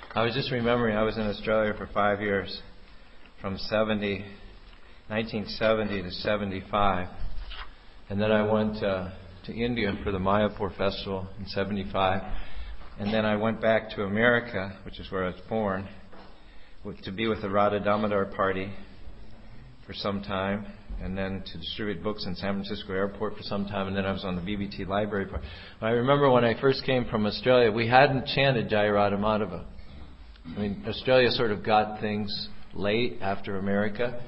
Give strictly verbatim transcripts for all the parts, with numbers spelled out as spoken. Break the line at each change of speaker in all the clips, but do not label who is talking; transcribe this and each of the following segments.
I was just remembering I was in Australia for five years, from seventy, nineteen seventy to seventy-five. And then I went uh, to India for the Mayapur Festival in seventy-five. And then I went back to America, which is where I was born, with, to be with the Radha Damodar Party for some time, and then to distribute books in San Francisco Airport for some time, and then I was on the B B T Library Party. I remember when I first came from Australia, we hadn't chanted Jaya Radha Madhava. I mean, Australia sort of got things late after America,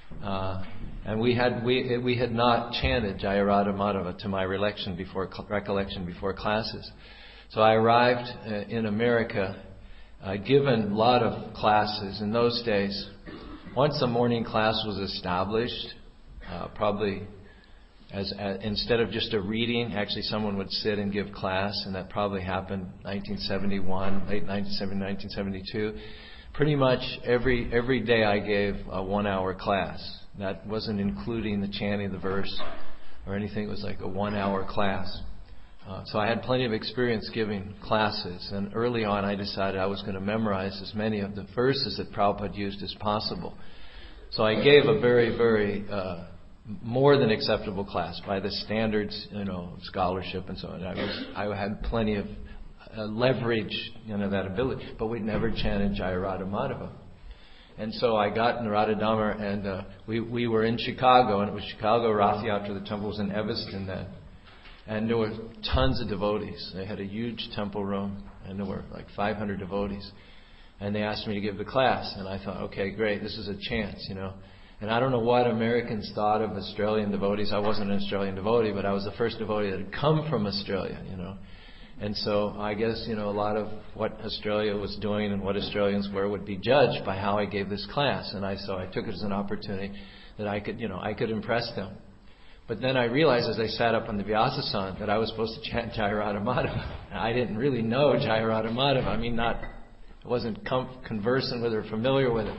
uh, and we had we we had not chanted Jaya Radha Madhava to my recollection before recollection before classes. So I arrived uh, in America, uh, given a lot of classes in those days. Once the morning class was established, uh, probably as, as instead of just a reading, actually someone would sit and give class, and that probably happened nineteen seventy-one, late nineteen seventy, nineteen seventy-two. Pretty much every every day I gave a one-hour class. That wasn't including the chanting of the verse or anything. It was like a one-hour class. Uh, so I had plenty of experience giving classes, and early on I decided I was going to memorize as many of the verses that Prabhupada used as possible. So I gave a very, very uh, more than acceptable class by the standards, you know, scholarship and so on. I was, I had plenty of uh, leverage, you know, that ability, but we never chanted Jaya Radha Madhava. And so I got in Radha Damodar, and uh, we we were in Chicago, and it was Chicago Rath Yatra. The temple was in Evanston then. And there were tons of devotees. They had a huge temple room, and there were like five hundred devotees. And they asked me to give the class, and I thought, okay, great, this is a chance, you know. And I don't know what Americans thought of Australian devotees. I wasn't an Australian devotee, but I was the first devotee that had come from Australia, you know. And so I guess, you know, a lot of what Australia was doing and what Australians were would be judged by how I gave this class. And I so I took it as an opportunity that I could, you know, I could impress them. But then I realized as I sat up on the Vyasasana that I was supposed to chant Jaya Radha Madhava. I didn't really know Jaya Radha Madhava. I mean, not, I wasn't com- conversant with it or familiar with it.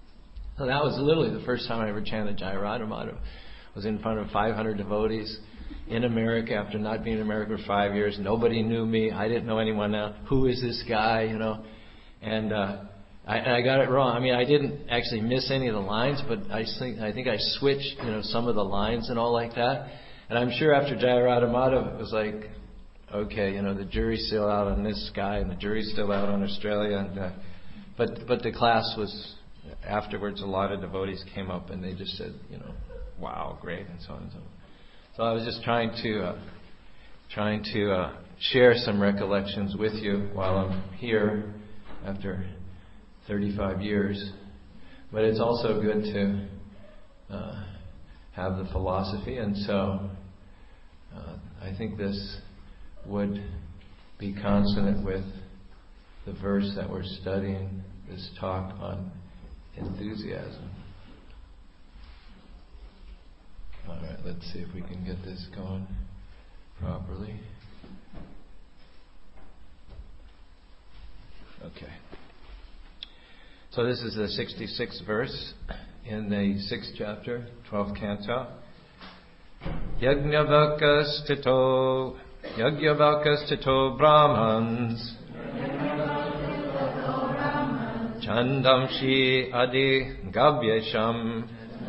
So that was literally the first time I ever chanted Jaya Radha Madhava. I was in front of five hundred devotees in America after not being in America for five years. Nobody knew me. I didn't know anyone else. Who is this guy, you know? And, uh, I, and I got it wrong. I mean, I didn't actually miss any of the lines, but I think I think I switched, you know, some of the lines and all like that. And I'm sure after Jaya Radha Madhava, it was like, okay, you know, the jury's still out on this guy, and the jury's still out on Australia. And uh, but but the class was afterwards. A lot of devotees came up and they just said, you know, wow, great, and so on and so on. So I was just trying to uh, trying to uh, share some recollections with you while I'm here after thirty-five years, but it's also good to uh, have the philosophy, and so uh, I think this would be consonant with the verse that we're studying, this talk on enthusiasm. All right, let's see if we can get this going properly. Okay. So this is the sixty-sixth verse in the sixth chapter, twelfth canto. Yajnavalkya stito, Yajnavalkya stito Brahmans, Chandamshi adi gavyesham,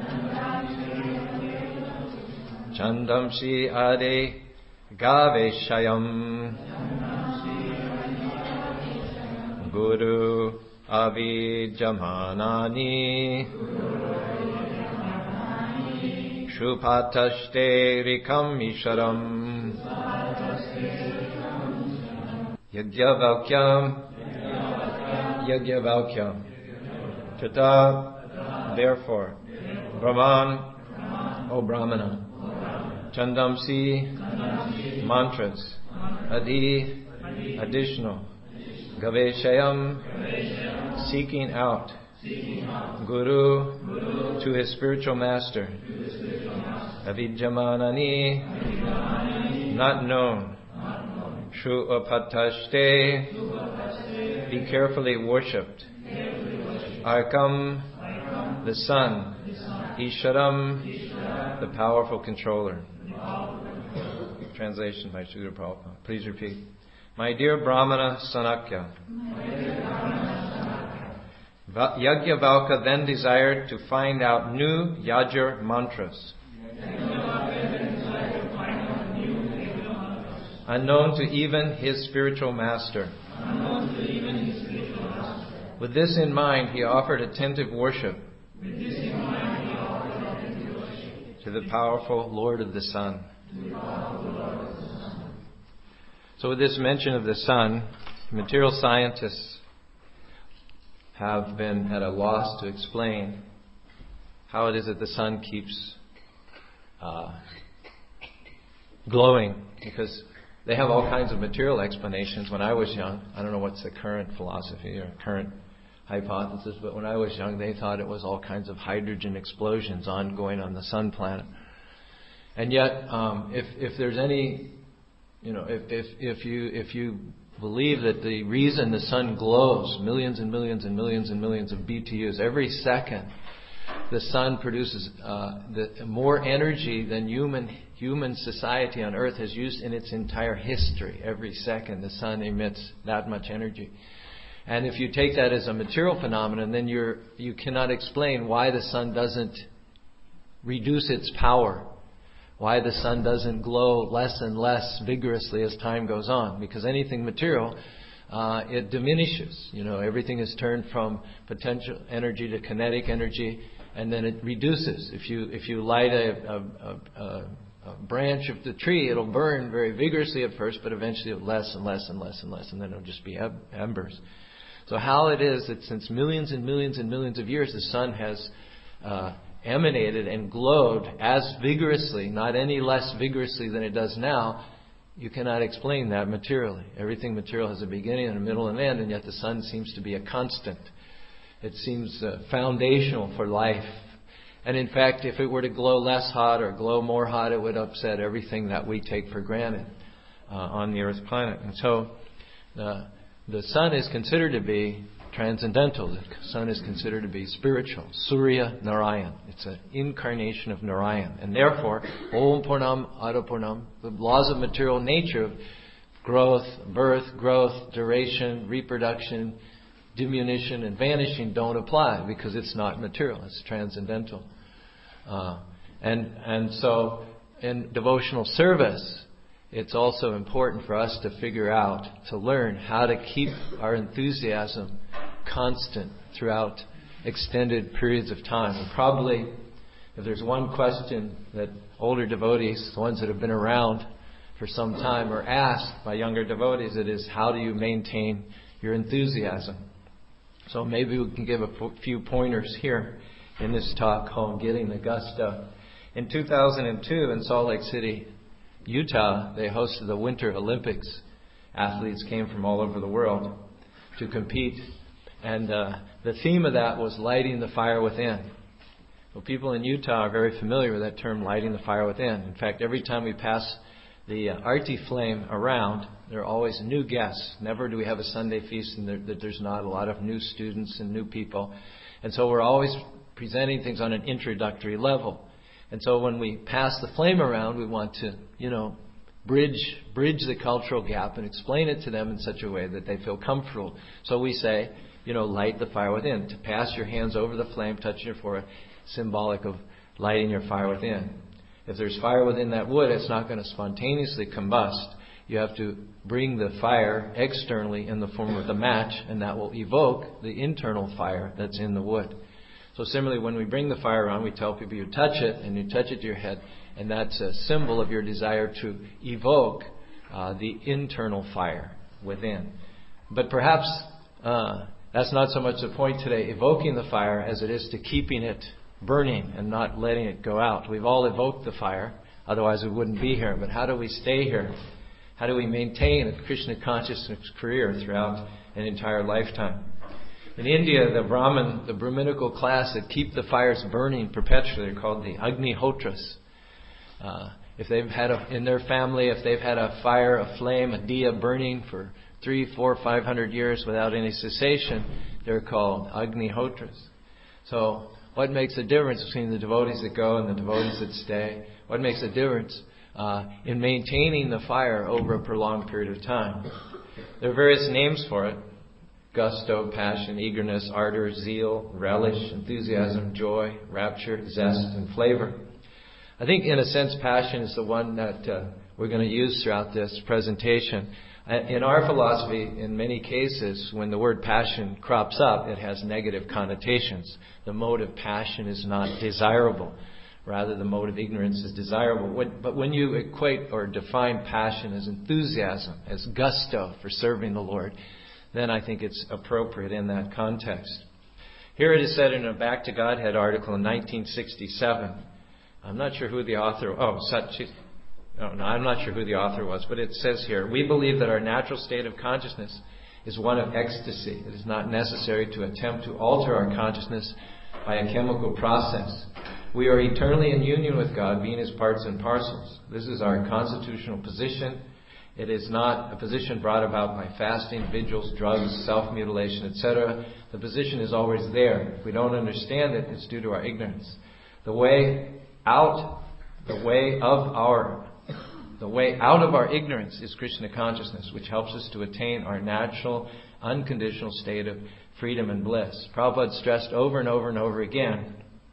Chandamshi adi gaveshayam, Guru Avijamanani Shupatashte Rikam Isharam Yajnavalkyam Yajnavalkyam Tata, therefore, Brahman, O Brahmana, Chandamsi, mantras, Adi, additional, Gaveshayam, seeking out, Guru, to his spiritual master, Avijamanani, not known, Shruapatashte, be carefully worshipped, Arkam, the sun, Isharam, the powerful controller. Translation by Srila Prabhupada. Please repeat. My dear Brahmana Sanakya, Yajnavalkya then desired to find out new Yajur mantras, unknown to even his spiritual master. With this in mind, he offered attentive worship to the powerful Lord of the Sun. So with this mention of the sun, material scientists have been at a loss to explain how it is that the sun keeps uh, glowing, because they have all kinds of material explanations. When I was young, I don't know what's the current philosophy or current hypothesis, but when I was young, they thought it was all kinds of hydrogen explosions ongoing on the sun planet. And yet, um, if if there's any, you know, if if if you if you believe that the reason the sun glows millions and millions and millions and millions of B T Us every second, the sun produces uh, the, more energy than human human society on Earth has used in its entire history. Every second, the sun emits that much energy. And if you take that as a material phenomenon, then you're you cannot explain why the sun doesn't reduce its power, why the sun doesn't glow less and less vigorously as time goes on. Because anything material, uh, it diminishes. You know, everything is turned from potential energy to kinetic energy, and then it reduces. If you if you light a, a, a, a a branch of the tree, it'll burn very vigorously at first, but eventually it'll less and less and less and less, and then it'll just be embers. So how it is that since millions and millions and millions of years the sun has uh, emanated and glowed as vigorously, not any less vigorously than it does now, you cannot explain that materially. Everything material has a beginning and a middle and an end, and yet the sun seems to be a constant. It seems uh, foundational for life. And in fact, if it were to glow less hot or glow more hot, it would upset everything that we take for granted uh, on the Earth planet. And so uh, the sun is considered to be transcendental. The sun is considered to be spiritual. Surya Narayan. It's an incarnation of Narayan. And therefore, Om Purnam Adapurnam, the laws of material nature of growth, birth, growth, duration, reproduction, diminution, and vanishing don't apply, because it's not material. It's transcendental. Uh, and and so in devotional service, it's also important for us to figure out, to learn how to keep our enthusiasm constant throughout extended periods of time. And probably, if there's one question that older devotees, the ones that have been around for some time, are asked by younger devotees, it is, how do you maintain your enthusiasm? So maybe we can give a few pointers here in this talk on getting the gusto. In two thousand two, in Salt Lake City, Utah, they hosted the Winter Olympics. Athletes came from all over the world to compete. And uh, the theme of that was lighting the fire within. Well, people in Utah are very familiar with that term, lighting the fire within. In fact, every time we pass the uh, Arti flame around, there are always new guests. Never do we have a Sunday feast and there, that there's not a lot of new students and new people. And so we're always presenting things on an introductory level. And so when we pass the flame around, we want to, you know, bridge bridge the cultural gap and explain it to them in such a way that they feel comfortable. So we say, you know, light the fire within. To pass your hands over the flame, touching your forehead, symbolic of lighting your fire within. If there's fire within that wood, it's not going to spontaneously combust. You have to bring the fire externally in the form of the match, and that will evoke the internal fire that's in the wood. So similarly, when we bring the fire around, we tell people you touch it, and you touch it to your head, and that's a symbol of your desire to evoke uh, the internal fire within. But perhaps uh, that's not so much the point today, evoking the fire, as it is to keeping it burning and not letting it go out. We've all evoked the fire, otherwise we wouldn't be here. But how do we stay here? How do we maintain a Krishna consciousness career throughout an entire lifetime? In India, the Brahmin, the Brahminical class that keep the fires burning perpetually are called the Agnihotras. Uh, if they've had a, in their family, if they've had a fire, a flame, a diya burning for three, four, five hundred years without any cessation, they're called Agnihotras. So, what makes a difference between the devotees that go and the devotees that stay? What makes a difference uh, in maintaining the fire over a prolonged period of time? There are various names for it. gusto, passion, eagerness, ardor, zeal, relish, enthusiasm, joy, rapture, zest, and flavor. I think, in a sense, passion is the one that uh, we're going to use throughout this presentation. In our philosophy, in many cases, when the word passion crops up, it has negative connotations. The mode of passion is not desirable. Rather, the mode of ignorance is desirable. But when you equate or define passion as enthusiasm, as gusto for serving the Lord, then I think it's appropriate in that context. Here it is said in a Back to Godhead article in nineteen sixty-seven. I'm not sure who the author... Oh, Satchi... No, no, I'm not sure who the author was, but it says here, we believe that our natural state of consciousness is one of ecstasy. It is not necessary to attempt to alter our consciousness by a chemical process. We are eternally in union with God, being His parts and parcels. This is our constitutional position. It is not a position brought about by fasting, vigils, drugs, self-mutilation, et cetera. The position is always there. If we don't understand it, it's due to our ignorance. The way out, the way of our The way out of our ignorance is Krishna consciousness, which helps us to attain our natural, unconditional state of freedom and bliss. Prabhupada stressed over and over and over again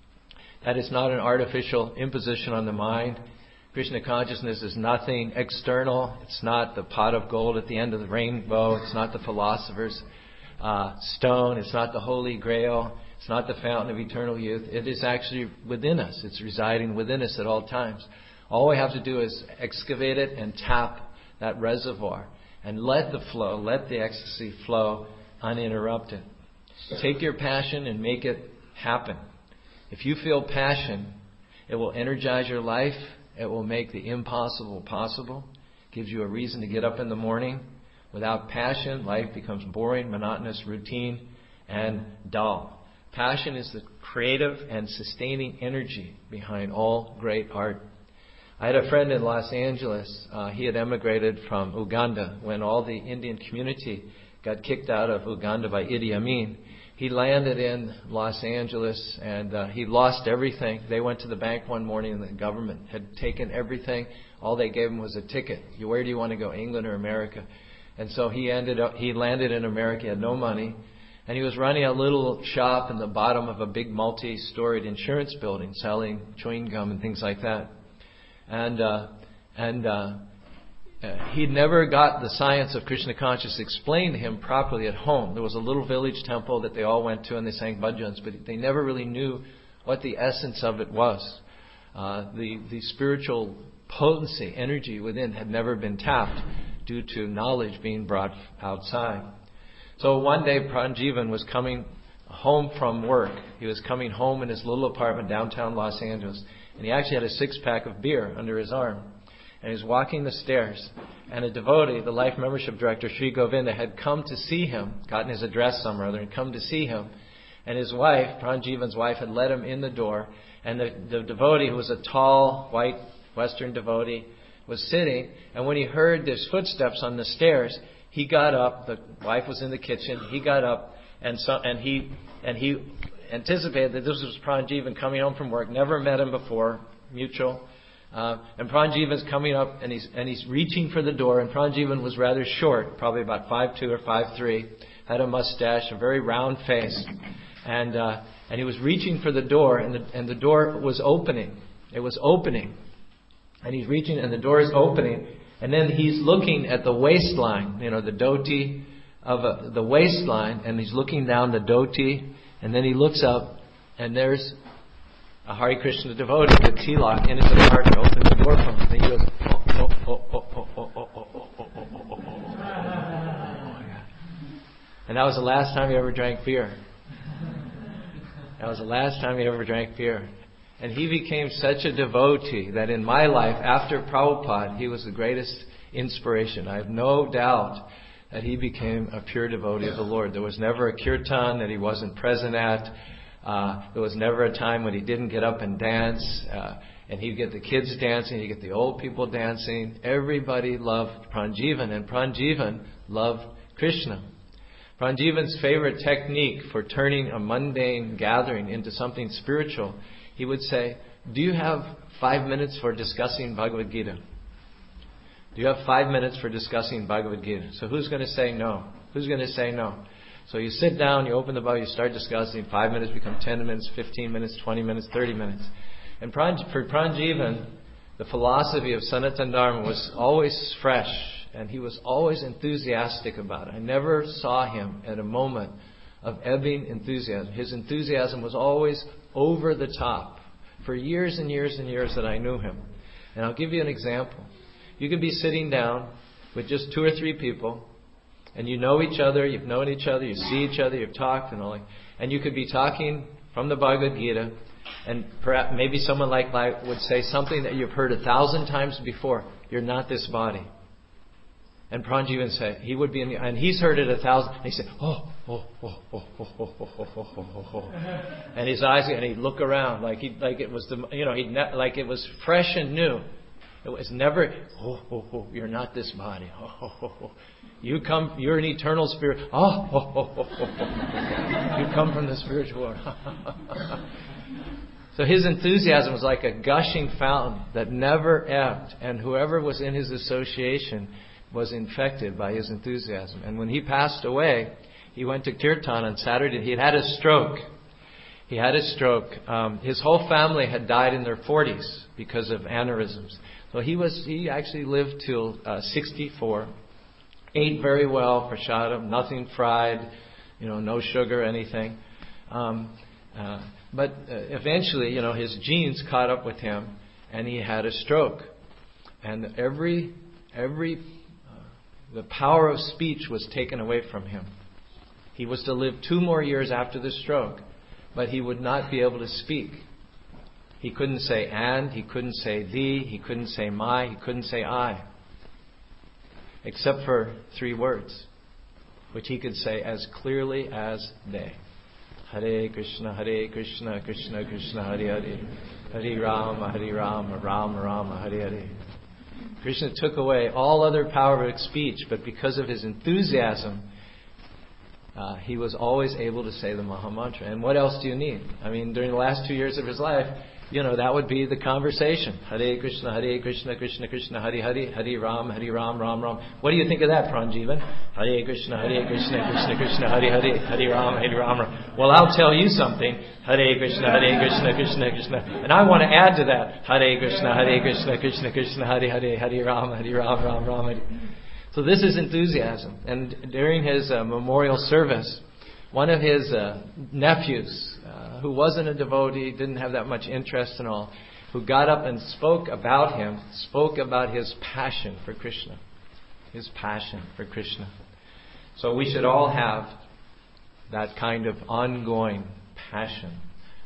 that it's not an artificial imposition on the mind. Krishna consciousness is nothing external. It's not the pot of gold at the end of the rainbow. It's not the philosopher's uh, stone. It's not the Holy Grail. It's not the fountain of eternal youth. It is actually within us. It's residing within us at all times. All we have to do is excavate it and tap that reservoir and let the flow, let the ecstasy flow uninterrupted. Take your passion and make it happen. If you feel passion, it will energize your life. It will make the impossible possible. It gives you a reason to get up in the morning. Without passion, life becomes boring, monotonous, routine, and dull. Passion is the creative and sustaining energy behind all great art. I had a friend in Los Angeles. Uh, he had emigrated from Uganda when all the Indian community got kicked out of Uganda by Idi Amin. He landed in Los Angeles and uh, he lost everything. They went to the bank one morning and the government had taken everything. All they gave him was a ticket. Where do you want to go, England or America? And so he ended up, he landed in America, he had no money. And he was running a little shop in the bottom of a big multi-storied insurance building selling chewing gum and things like that. And uh, and uh, he'd never got the science of Krishna consciousness explained to him properly at home. There was a little village temple that they all went to and they sang bhajans, but they never really knew what the essence of it was. Uh, the, the spiritual potency, energy within had never been tapped due to knowledge being brought outside. So one day Pranjivan was coming home from work. He was coming home in his little apartment downtown Los Angeles. And he actually had a six-pack of beer under his arm. And he was walking the stairs. And a devotee, the life membership director, Sri Govinda, had come to see him, gotten his address somewhere or other, and come to see him. And his wife, Pranjivan's wife, had let him in the door. And the, the devotee, who was a tall, white, Western devotee, was sitting. And when he heard his footsteps on the stairs, he got up. The wife was in the kitchen. He got up, and so, and he and he anticipated that this was Pranjivan coming home from work. Never met him before, mutual. Uh, and Pranjivan's coming up, and he's and he's reaching for the door. And Pranjivan was rather short, probably about five two or five three, had a mustache, a very round face, and uh, and he was reaching for the door, and the and the door was opening. It was opening, and he's reaching, and the door is opening, and then he's looking at the waistline, you know, the dhoti of a, the waistline, and he's looking down the dhoti, and then he looks up, and there's a Hare Krishna devotee with tilak in his apartment, opens the door for him, and he goes, oh, oh, oh, oh, oh, oh, oh, oh, oh, oh, oh, oh, oh. And that was the last time he ever drank beer. That was the last time he ever drank beer. And he became such a devotee that in my life, after Prabhupada, he was the greatest inspiration. I have no doubt that he became a pure devotee of the Lord. There was never a kirtan that he wasn't present at. Uh, there was never a time when he didn't get up and dance. Uh, and he'd get the kids dancing, he'd get the old people dancing. Everybody loved Pranjivan, and Pranjivan loved Krishna. Pranjivan's favorite technique for turning a mundane gathering into something spiritual, he would say, do you have five minutes for discussing Bhagavad Gita? Do you have five minutes for discussing Bhagavad Gita? So who's going to say no? Who's going to say no? So you sit down, you open the Bible, you start discussing. Five minutes become ten minutes, fifteen minutes, twenty minutes, thirty minutes. And for Pranjivan, the philosophy of Sanatana Dharma was always fresh, and he was always enthusiastic about it. I never saw him at a moment of ebbing enthusiasm. His enthusiasm was always over the top for years and years and years that I knew him. And I'll give you an example. You could be sitting down with just two or three people, and you know each other, you've known each other, you see each other, you've talked and all, and you could be talking from the Bhagavad Gita, and perhaps maybe someone like that would say something that you've heard a thousand times before. You're not this body. And Pranjivan say, he would be in the, and he's heard it a thousand, and he said, oh, oh, oh, oh, oh, oh, oh, oh, oh, oh, oh. And his eyes, and he'd look around like he, like it was the, you know, he ne- like it was fresh and new. It was never, oh, oh, oh, you're not this body. Oh, oh, oh, oh. You come, you're an eternal spirit. Oh, oh, oh, oh, oh, oh. You come from the spiritual world. So his enthusiasm was like a gushing fountain that never ebbed. And whoever was in his association was infected by his enthusiasm. And when he passed away, he went to Kirtan on Saturday. He had had a stroke. He had a stroke. Um, his whole family had died in their forties because of aneurysms. So he was he actually lived till uh, sixty-four. Ate very well, prasadam, nothing fried, you know, no sugar, anything. Um, uh, but uh, eventually, you know, his genes caught up with him, and he had a stroke. And every every uh, the power of speech was taken away from him. He was to live two more years after the stroke, but he would not be able to speak. He couldn't say and, he couldn't say thee, he couldn't say my, he couldn't say I. Except for three words, which he could say as clearly as day. Hare Krishna, Hare Krishna, Krishna Krishna, Hare Hare. Hare Rama, Hare Rama, Rama Rama, Hare Hare. Krishna took away all other power of speech, but because of his enthusiasm, uh, he was always able to say the Maha Mantra. And what else do you need? I mean, during the last two years of his life, you know, that would be the conversation. Hare Krishna, Hare Krishna, Krishna Krishna, Hare Hare, Hare Ram, Hare Ram, Ram Ram. What do you think of that, Pranjivan? Hare Krishna, Hare Krishna, Krishna Krishna, Hare Hare, Hare Ram, Hare Ram Ram. Well, I'll tell you something. Hare Krishna, Hare Krishna, Krishna Krishna. And I want to add to that. Hare Krishna, Hare Krishna, Krishna Krishna, Hare Hare, Hare Ram, Hare Ram, Ram Ram. Hare. So this is enthusiasm. And during his uh, memorial service, one of his uh, nephews, uh, who wasn't a devotee, didn't have that much interest and all, who got up and spoke about him, spoke about his passion for Krishna. His passion for Krishna. So we should all have that kind of ongoing passion.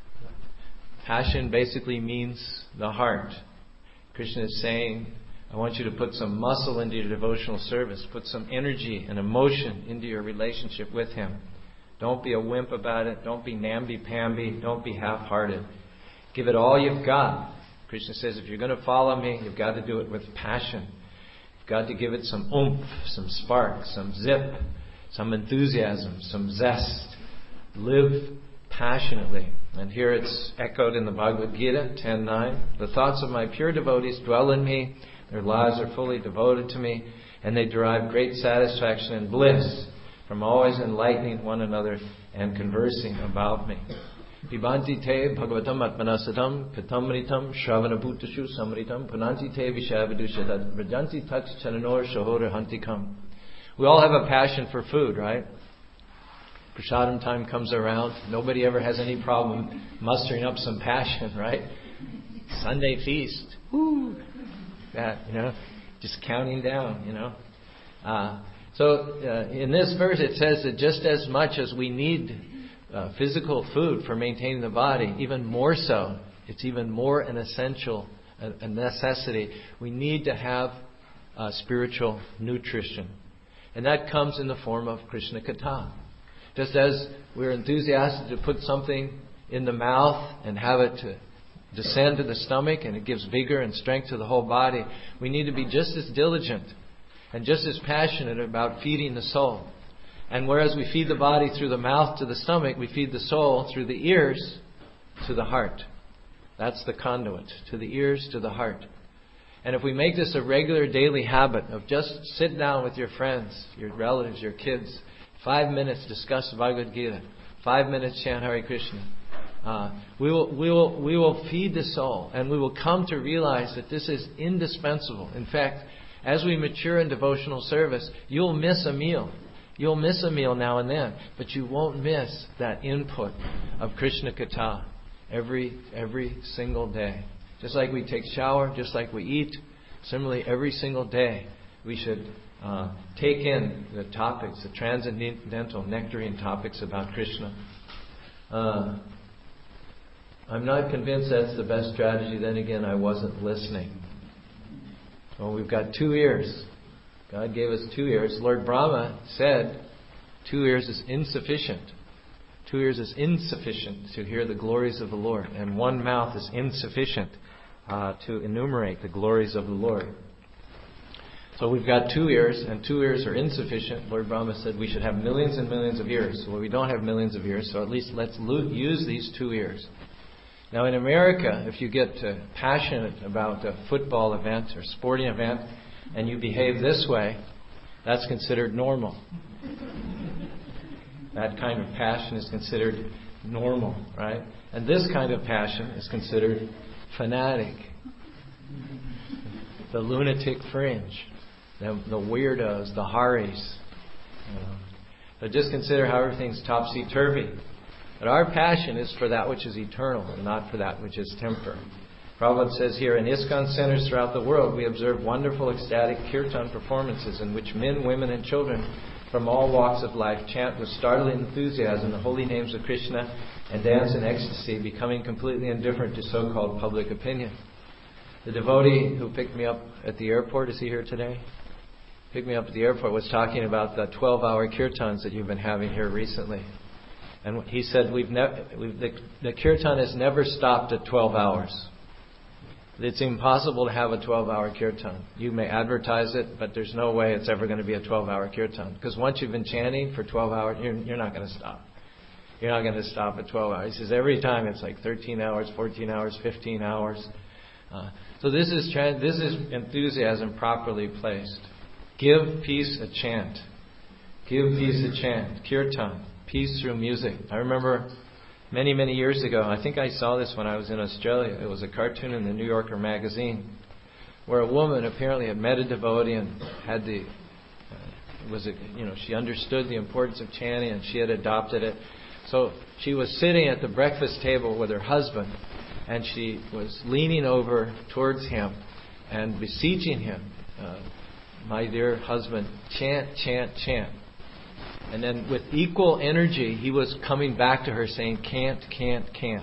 Passion basically means the heart. Krishna is saying, I want you to put some muscle into your devotional service. Put some energy and emotion into your relationship with Him. Don't be a wimp about it. Don't be namby-pamby. Don't be half-hearted. Give it all you've got. Krishna says, if you're going to follow me, you've got to do it with passion. You've got to give it some oomph, some spark, some zip, some enthusiasm, some zest. Live passionately. And here it's echoed in the Bhagavad Gita, ten nine. The thoughts of my pure devotees dwell in me. Their lives are fully devoted to me. And they derive great satisfaction and bliss from always enlightening one another and conversing about me. Pibanti te bhagavatam atmanasatam pitamritam shravanabhutashu samritam punanti te vishavidushadat vrajanti tat chananor shahora hantikam. We all have a passion for food, right? Prasadam time comes around. Nobody ever has any problem mustering up some passion, right? Sunday feast. Woo! That, you know, just counting down, you know. Uh, So uh, in this verse it says that just as much as we need uh, physical food for maintaining the body, even more so, it's even more an essential, a, a necessity. We need to have uh, spiritual nutrition. And that comes in the form of Krishna Katha. Just as we're enthusiastic to put something in the mouth and have it to descend to the stomach and it gives vigor and strength to the whole body, we need to be just as diligent and just as passionate about feeding the soul. And whereas we feed the body through the mouth to the stomach, we feed the soul through the ears to the heart. That's the conduit, to the ears to the heart. And if we make this a regular daily habit of just sit down with your friends, your relatives, your kids, Five minutes discuss the Bhagavad Gita. Five minutes chant Hare Krishna. Uh, we will, we will, we will feed the soul, and we will come to realize that this is indispensable. In fact, as we mature in devotional service, you'll miss a meal. You'll miss a meal now and then, but you won't miss that input of Krishna Katha every every single day. Just like we take shower, just like we eat, similarly every single day we should uh, take in the topics, the transcendental nectarine topics about Krishna. Uh, I'm not convinced that's the best strategy. Then again, I wasn't listening. Well, we've got two ears. God gave us two ears. Lord Brahma said two ears is insufficient. Two ears is insufficient to hear the glories of the Lord. And one mouth is insufficient uh, to enumerate the glories of the Lord. So we've got two ears, and two ears are insufficient. Lord Brahma said we should have millions and millions of ears. Well, we don't have millions of ears, so at least let's lo- use these two ears. Now in America, if you get uh, passionate about a football event or sporting event, and you behave this way, that's considered normal. That kind of passion is considered normal, right? And this kind of passion is considered fanatic. The lunatic fringe. The, the weirdos, the haris. You know. So just consider how everything's topsy-turvy. But our passion is for that which is eternal and not for that which is temporary. Prabhupada says here, in ISKCON centers throughout the world, we observe wonderful ecstatic kirtan performances in which men, women, and children from all walks of life chant with startling enthusiasm the holy names of Krishna and dance in ecstasy, becoming completely indifferent to so-called public opinion. The devotee who picked me up at the airport, is he here today? Picked me up at the airport, was talking about the twelve-hour kirtans that you've been having here recently. And he said, we've never, we've, the, the kirtan has never stopped at twelve hours. It's impossible to have a twelve-hour kirtan. You may advertise it, but there's no way it's ever going to be a twelve-hour kirtan. Because once you've been chanting for twelve hours, you're, you're not going to stop. You're not going to stop at twelve hours. He says every time it's like thirteen hours, fourteen hours, fifteen hours. Uh, so this is trans- this is enthusiasm properly placed. Give peace a chant. Give peace a chant. Kirtan. Peace through music. I remember many, many years ago, I think I saw this when I was in Australia. It was a cartoon in the New Yorker magazine where a woman apparently had met a devotee and had the, uh, was a, you know, she understood the importance of chanting and she had adopted it. So she was sitting at the breakfast table with her husband and she was leaning over towards him and beseeching him, uh, my dear husband, chant, chant, chant. And then with equal energy, he was coming back to her saying, can't, can't, can't.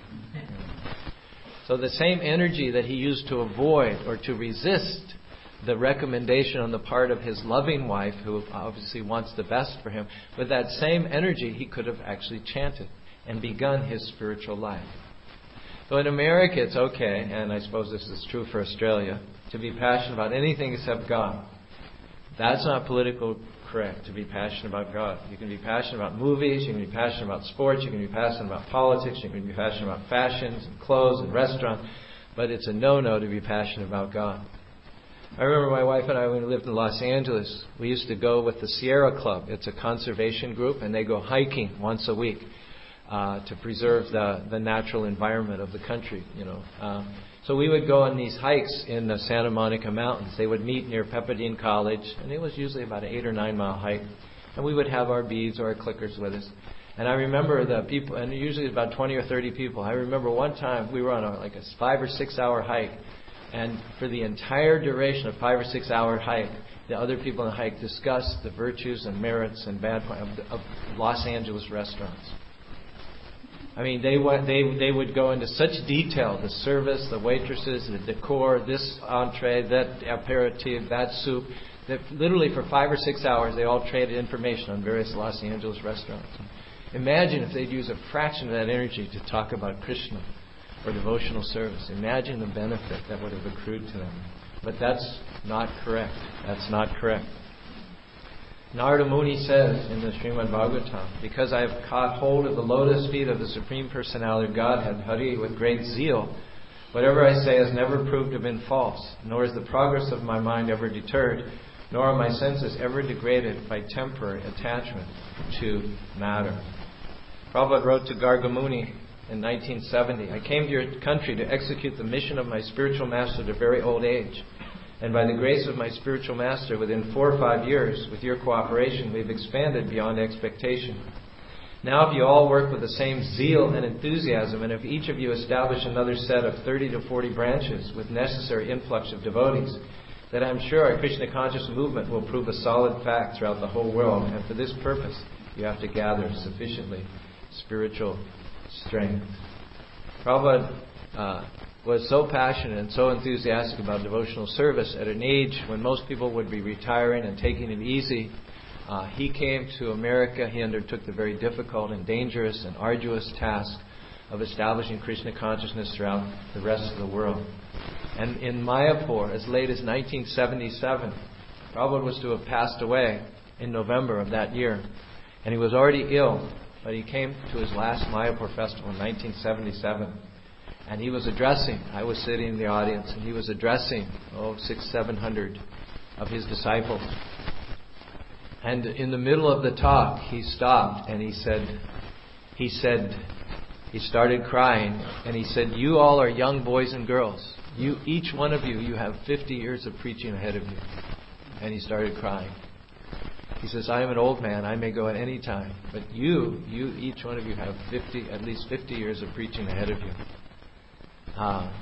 So the same energy that he used to avoid or to resist the recommendation on the part of his loving wife, who obviously wants the best for him, with that same energy, he could have actually chanted and begun his spiritual life. So in America, it's okay, and I suppose this is true for Australia, to be passionate about anything except God. That's not political correct, to be passionate about God. You can be passionate about movies, you can be passionate about sports, you can be passionate about politics, you can be passionate about fashions and clothes and restaurants, but it's a no-no to be passionate about God. I remember my wife and I, when we lived in Los Angeles, we used to go with the Sierra Club. It's a conservation group, and they go hiking once a week uh, to preserve the, the natural environment of the country, you know. Uh, So we would go on these hikes in the Santa Monica Mountains. They would meet near Pepperdine College, and it was usually about an eight or nine mile hike. And we would have our beads or our clickers with us. And I remember the people, and usually about twenty or thirty people. I remember one time we were on a, like a five or six hour hike, and for the entire duration of five or six hour hike, the other people on the hike discussed the virtues and merits and bad points of, of Los Angeles restaurants. I mean, they went, they they would go into such detail: the service, the waitresses, the decor, this entree, that aperitif, that soup. That literally for five or six hours, they all traded information on various Los Angeles restaurants. Imagine if they'd use a fraction of that energy to talk about Krishna or devotional service. Imagine the benefit that would have accrued to them. But that's not correct. That's not correct. Narada Muni says in the Srimad Bhagavatam, because I have caught hold of the lotus feet of the Supreme Personality of Godhead, Hari, with great zeal, whatever I say has never proved to have been false, nor is the progress of my mind ever deterred, nor are my senses ever degraded by temporary attachment to matter. Prabhupada wrote to Gargamuni in nineteen seventy, I came to your country to execute the mission of my spiritual master at a very old age. And by the grace of my spiritual master, within four or five years, with your cooperation, we've expanded beyond expectation. Now if you all work with the same zeal and enthusiasm, and if each of you establish another set of thirty to forty branches with necessary influx of devotees, then I'm sure our Krishna conscious movement will prove a solid fact throughout the whole world. And for this purpose, you have to gather sufficiently spiritual strength. Prabhupada uh, was so passionate and so enthusiastic about devotional service at an age when most people would be retiring and taking it easy. Uh, he came to America. He undertook the very difficult and dangerous and arduous task of establishing Krishna consciousness throughout the rest of the world. And in Mayapur, as late as nineteen seventy-seven, Prabhupada was to have passed away in November of that year. And he was already ill, but he came to his last Mayapur festival in nineteen seventy-seven. And he was addressing, I was sitting in the audience, and he was addressing, oh, six, seven hundred of his disciples. And in the middle of the talk, he stopped and he said, he said, he started crying, and he said, you all are young boys and girls. You, each one of you, you have fifty years of preaching ahead of you. And he started crying. He says, I am an old man, I may go at any time, but you, you, each one of you have fifty, at least fifty years of preaching ahead of you. Uh,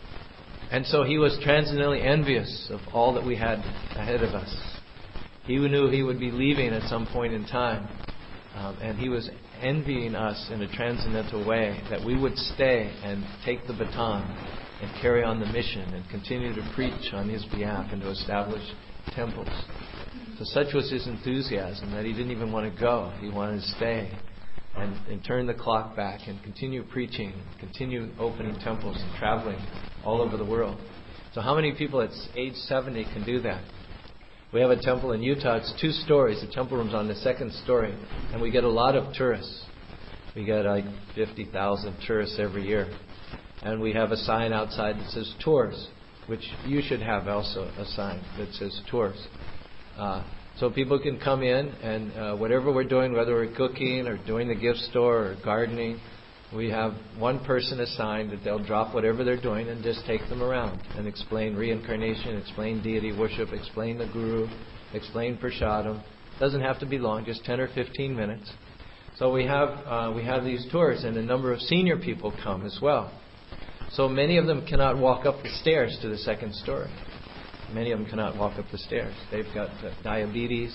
and so he was transcendently envious of all that we had ahead of us. He knew he would be leaving at some point in time. Um, and he was envying us in a transcendental way that we would stay and take the baton and carry on the mission and continue to preach on his behalf and to establish temples. So such was his enthusiasm that he didn't even want to go. He wanted to stay and, and turn the clock back and continue preaching, continue opening temples and traveling all over the world. So how many people at age seventy can do that? We have a temple in Utah. It's two stories. The temple room's on the second story. And we get a lot of tourists. We get like fifty thousand tourists every year. And we have a sign outside that says tours, which you should have also a sign that says tours. Uh, so people can come in and uh, whatever we're doing, whether we're cooking or doing the gift store or gardening, we have one person assigned that they'll drop whatever they're doing and just take them around and explain reincarnation, explain deity worship, explain the guru, explain prasadam. Doesn't have to be long, just ten or fifteen minutes. So we have uh, we have these tours, and a number of senior people come as well. So many of them cannot walk up the stairs to the second story. Many of them cannot walk up the stairs. They've got uh, diabetes.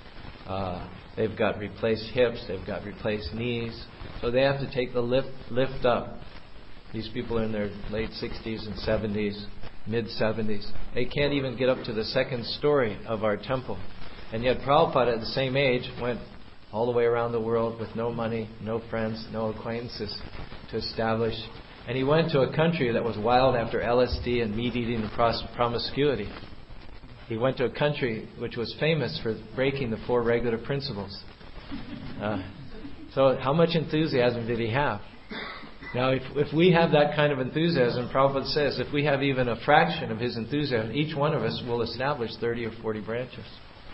Uh, they've got replaced hips. They've got replaced knees. So they have to take the lift lift up. These people are in their late sixties and seventies, mid seventies. They can't even get up to the second story of our temple. And yet Prabhupada, at the same age, went all the way around the world with no money, no friends, no acquaintances to establish. And he went to a country that was wild after L S D and meat-eating and pros- promiscuity. He went to a country which was famous for breaking the four regular principles. Uh, so how much enthusiasm did he have? Now, if, if we have that kind of enthusiasm, Prabhupada says, if we have even a fraction of his enthusiasm, each one of us will establish thirty or forty branches.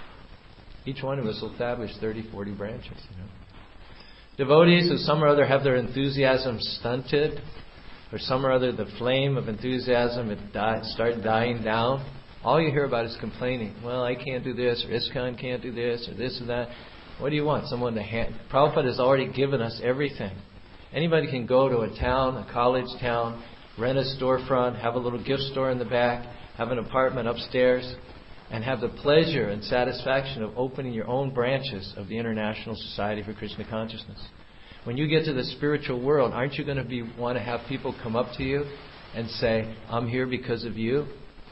Each one of us will establish thirty, forty branches. You know. Devotees who some or other have their enthusiasm stunted, or some or other the flame of enthusiasm it die, start dying down, all you hear about is complaining. Well, I can't do this, or ISKCON can't do this, or this or that. What do you want? Someone to hand... Prabhupada has already given us everything. Anybody can go to a town, a college town, rent a storefront, have a little gift store in the back, have an apartment upstairs, and have the pleasure and satisfaction of opening your own branches of the International Society for Krishna Consciousness. When you get to the spiritual world, aren't you going to be want to have people come up to you and say, I'm here because of you?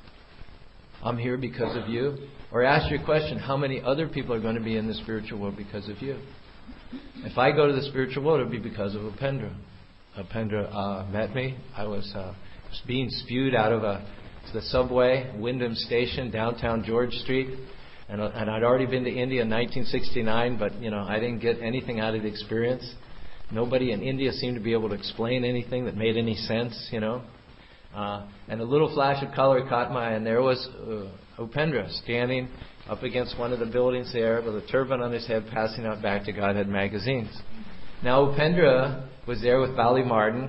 I'm here because of you? Or ask your question, how many other people are going to be in the spiritual world because of you? If I go to the spiritual world, it would be because of Upendra. Upendra uh, met me. I was, uh, was being spewed out of a, the subway, Wyndham Station, downtown George Street. And, uh, and I'd already been to India in nineteen sixty-nine, but you know I didn't get anything out of the experience. Nobody in India seemed to be able to explain anything that made any sense, you know. Uh, and a little flash of color caught my eye, and there was uh, Upendra standing. up against one of the buildings there with a turban on his head, passing out Back to Godhead magazines. Now Upendra was there with Ballymartin,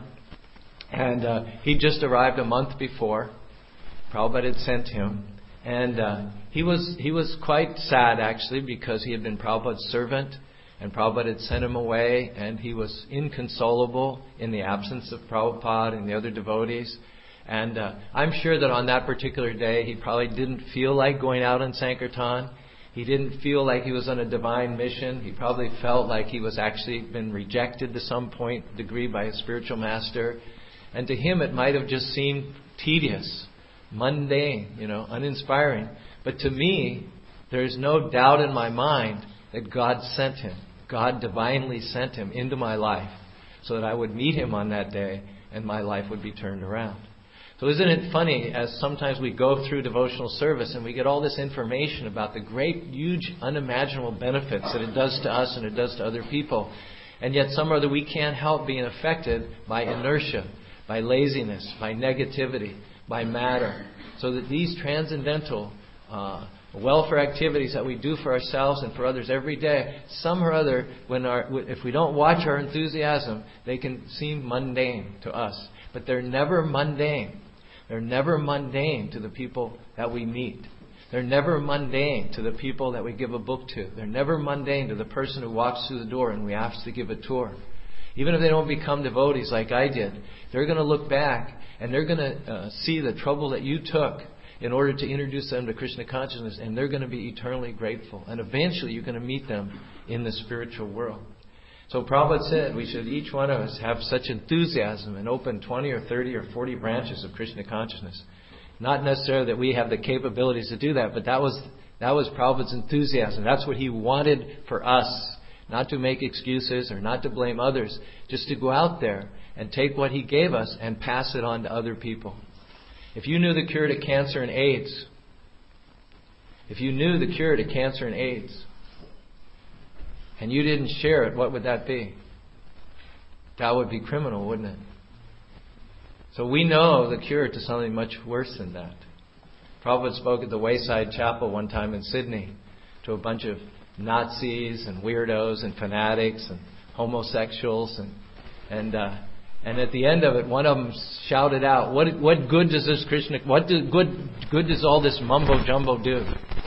and uh, he just arrived a month before. Prabhupada had sent him, and uh, he was he was quite sad actually, because he had been Prabhupada's servant, and Prabhupada had sent him away, and he was inconsolable in the absence of Prabhupada and the other devotees. And uh, I'm sure that on that particular day, he probably didn't feel like going out on Sankirtan. He didn't feel like he was on a divine mission. He probably felt like he was actually been rejected to some point, degree, by his spiritual master. And to him, it might have just seemed tedious, mundane, you know, uninspiring. But to me, there's no doubt in my mind that God sent him. God divinely sent him into my life so that I would meet him on that day and my life would be turned around. So isn't it funny, as sometimes we go through devotional service and we get all this information about the great, huge, unimaginable benefits that it does to us and it does to other people, and yet some or other we can't help being affected by inertia, by laziness, by negativity, by matter. So that these transcendental uh, welfare activities that we do for ourselves and for others every day, some or other, when our, if we don't watch our enthusiasm, they can seem mundane to us. But they're never mundane. They're never mundane to the people that we meet. They're never mundane to the people that we give a book to. They're never mundane to the person who walks through the door and we ask to give a tour. Even if they don't become devotees like I did, they're going to look back and they're going to uh, see the trouble that you took in order to introduce them to Krishna consciousness, and they're going to be eternally grateful. And eventually you're going to meet them in the spiritual world. So Prabhupada said we should, each one of us, have such enthusiasm and open twenty or thirty or forty branches of Krishna consciousness. Not necessarily that we have the capabilities to do that, but that was that was Prabhupada's enthusiasm. That's what he wanted for us. Not to make excuses or not to blame others, just to go out there and take what he gave us and pass it on to other people. If you knew the cure to cancer and AIDS, if you knew the cure to cancer and AIDS, and you didn't share it, what would that be? That would be criminal, wouldn't it? So we know the cure to something much worse than that. Prabhupada spoke at the Wayside Chapel one time in Sydney to a bunch of Nazis and weirdos and fanatics and homosexuals, and and uh, and at the end of it, one of them shouted out, "What what good does this Krishna? What do, good good does all this mumbo jumbo do?"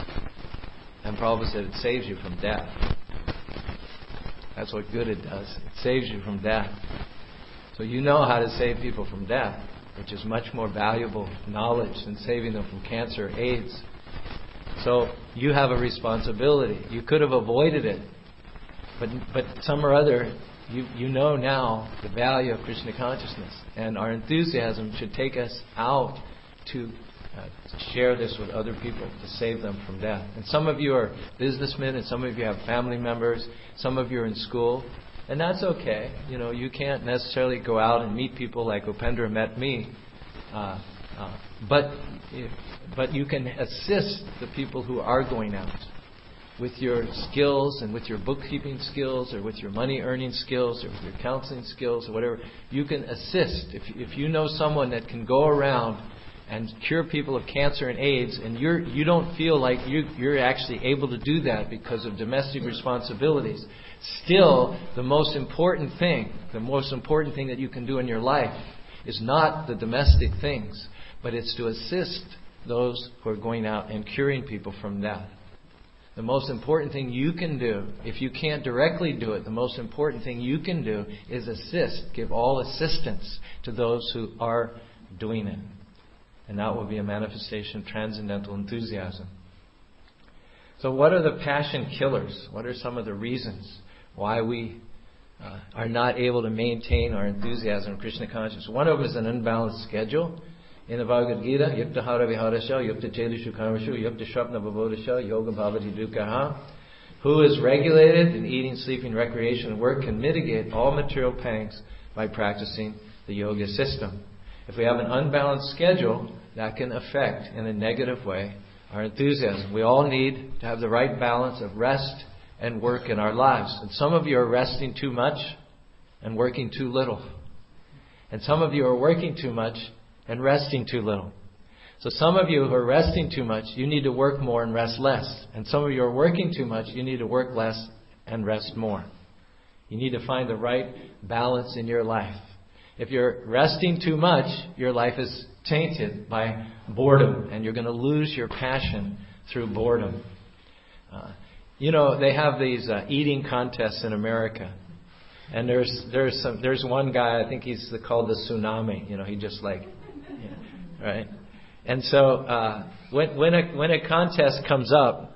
And Prabhupada said, "It saves you from death." That's what good it does. It saves you from death. So you know how to save people from death, which is much more valuable knowledge than saving them from cancer or AIDS. So you have a responsibility. You could have avoided it, but but some or other, you you know now the value of Krishna consciousness, and our enthusiasm should take us out to uh, share this with other people to save them from death. And some of you are businessmen, and some of you have family members. Some of you are in school, and that's okay. You know, you can't necessarily go out and meet people like Upendra met me, uh, uh, but. If, But you can assist the people who are going out with your skills and with your bookkeeping skills or with your money earning skills or with your counseling skills or whatever. You can assist. If, if you know someone that can go around and cure people of cancer and AIDS, and you're, you don't feel like you, you're actually able to do that because of domestic responsibilities, still the most important thing, the most important thing that you can do in your life is not the domestic things, but it's to assist those who are going out and curing people from death. The most important thing you can do, if you can't directly do it, the most important thing you can do is assist, give all assistance to those who are doing it. And that will be a manifestation of transcendental enthusiasm. So what are the passion killers? What are some of the reasons why we uh, are not able to maintain our enthusiasm in Krishna consciousness? One of them is an unbalanced schedule. In the Bhagavad Gita, yukta hara viharasya, yukta chelishu karmashu, yukta shrapna bhavodasya, yoga bhavati dukkha. Who is regulated in eating, sleeping, recreation, and work can mitigate all material pangs by practicing the yoga system. If we have an unbalanced schedule, that can affect in a negative way our enthusiasm. We all need to have the right balance of rest and work in our lives. And some of you are resting too much and working too little. And some of you are working too much and resting too little. So some of you who are resting too much, you need to work more and rest less. And some of you are working too much, you need to work less and rest more. You need to find the right balance in your life. If you're resting too much, your life is tainted by boredom, and you're going to lose your passion through boredom. Uh, you know, they have these uh, eating contests in America. And there's there's some, there's one guy, I think he's called the Tsunami. You know, he just like, yeah, right? And so uh, when when a when a contest comes up,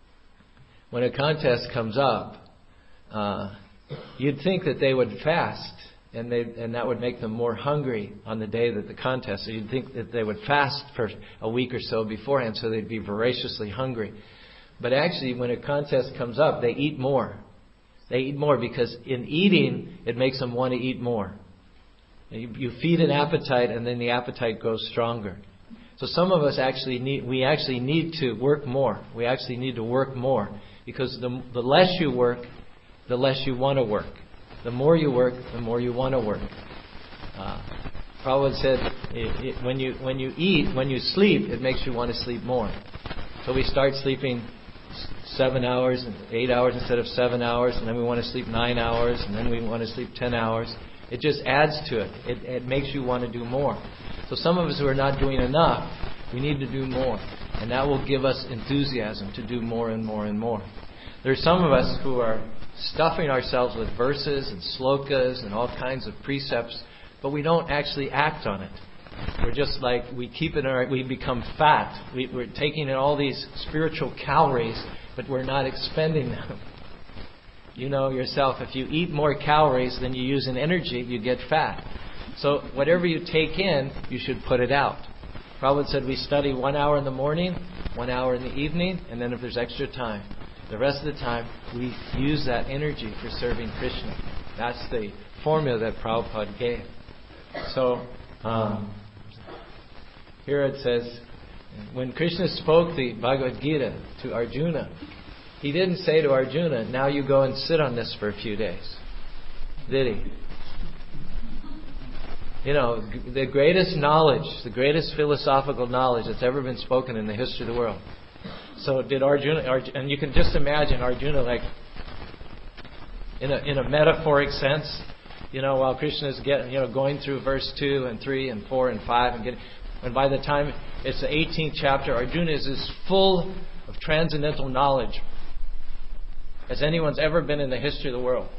when a contest comes up, uh, you'd think that they would fast, and they and that would make them more hungry on the day that the contest. So you'd think that they would fast for a week or so beforehand, so they'd be voraciously hungry. But actually, when a contest comes up, they eat more. They eat more because in eating, it makes them want to eat more. You, you feed an appetite, and then the appetite grows stronger. So some of us actually need, we actually need to work more. We actually need to work more. Because the, the less you work, the less you want to work. The more you work, the more you want to work. Uh, Prabhupada said, it, it, when you when you eat, when you sleep, it makes you want to sleep more. So we start sleeping seven hours, and eight hours instead of seven hours, and then we want to sleep nine hours, and then we want to sleep ten hours. It just adds to it. It, it makes you want to do more. So some of us who are not doing enough, we need to do more. And that will give us enthusiasm to do more and more and more. There's some of us who are stuffing ourselves with verses and slokas and all kinds of precepts, but we don't actually act on it. We're just like, we keep it in our, we become fat. We, we're taking in all these spiritual calories, but we're not expending them. You know yourself, if you eat more calories than you use in energy, you get fat. So whatever you take in, you should put it out. Prabhupada said we study one hour in the morning, one hour in the evening, and then if there's extra time, the rest of the time we use that energy for serving Krishna. That's the formula that Prabhupada gave. So um, here it says, when Krishna spoke the Bhagavad Gita to Arjuna, he didn't say to Arjuna, now you go and sit on this for a few days. Did he? You know, the greatest knowledge, the greatest philosophical knowledge that's ever been spoken in the history of the world. So did Arjuna, and you can just imagine Arjuna like, in a in a metaphoric sense, you know, while Krishna is getting, you know, going through verse two and three and four and five and getting, and by the time it's the eighteenth chapter, Arjuna is as full of transcendental knowledge as anyone's ever been in the history of the world.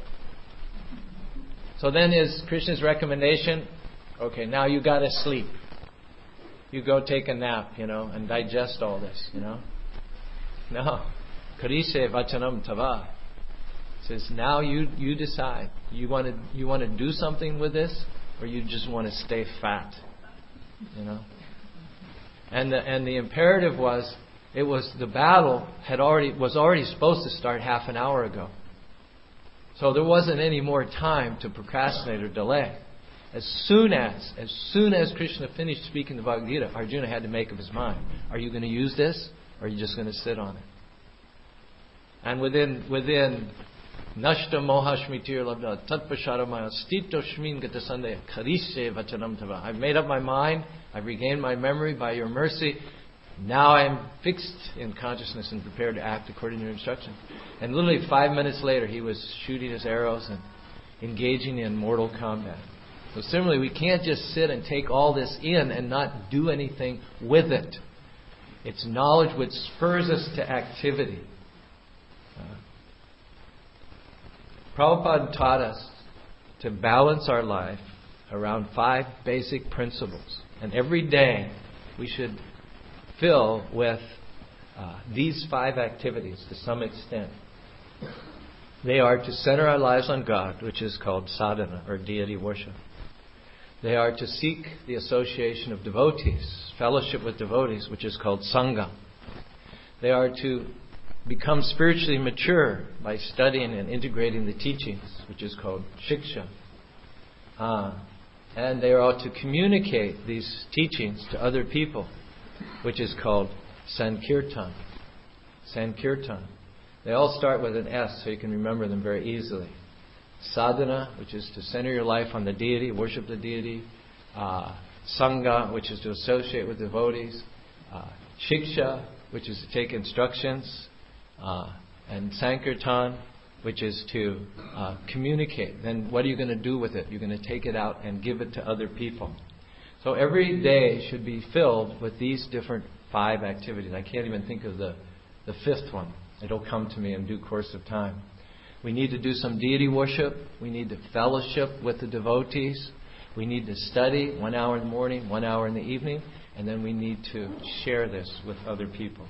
So then is Krishna's recommendation, okay, now you got to sleep. You go take a nap, you know, and digest all this, you know. No. Karise vachanam tava. Says, now you you decide. You want to you want to do something with this, or you just want to stay fat, you know. And the and the imperative was, it was the battle had already was already supposed to start half an hour ago. So there wasn't any more time to procrastinate or delay. As soon as, as soon as Krishna finished speaking the Bhagavad Gita, Arjuna had to make up his mind. Are you going to use this, or are you just going to sit on it? And within within Nashta Mohashmitir Labda Tatpasharamaya Stito Shmin Gatasande Karishe Vachanam Tava. I've made up my mind, I've regained my memory by your mercy. Now I am fixed in consciousness and prepared to act according to your instruction. And literally five minutes later, he was shooting his arrows and engaging in mortal combat. So similarly, we can't just sit and take all this in and not do anything with it. It's knowledge which spurs us to activity. Uh, Prabhupada taught us to balance our life around five basic principles. And every day we should fill with uh, these five activities to some extent. They are to center our lives on God, which is called sadhana, or deity worship. They are to seek the association of devotees, fellowship with devotees, which is called sangha. They are to become spiritually mature by studying and integrating the teachings, which is called shiksha. Uh, and they are to communicate these teachings to other people, which is called sankirtan. Sankirtan. They all start with an S, so you can remember them very easily. Sadhana, which is to center your life on the deity, worship the deity. Uh, Sangha, which is to associate with devotees. Uh, Shiksha, which is to take instructions. Uh, and Sankirtan, which is to uh, communicate. Then what are you going to do with it? You're going to take it out and give it to other people. So every day should be filled with these different five activities. I can't even think of the, the fifth one. It'll come to me in due course of time. We need to do some deity worship. We need to fellowship with the devotees. We need to study one hour in the morning, one hour in the evening, and then we need to share this with other people.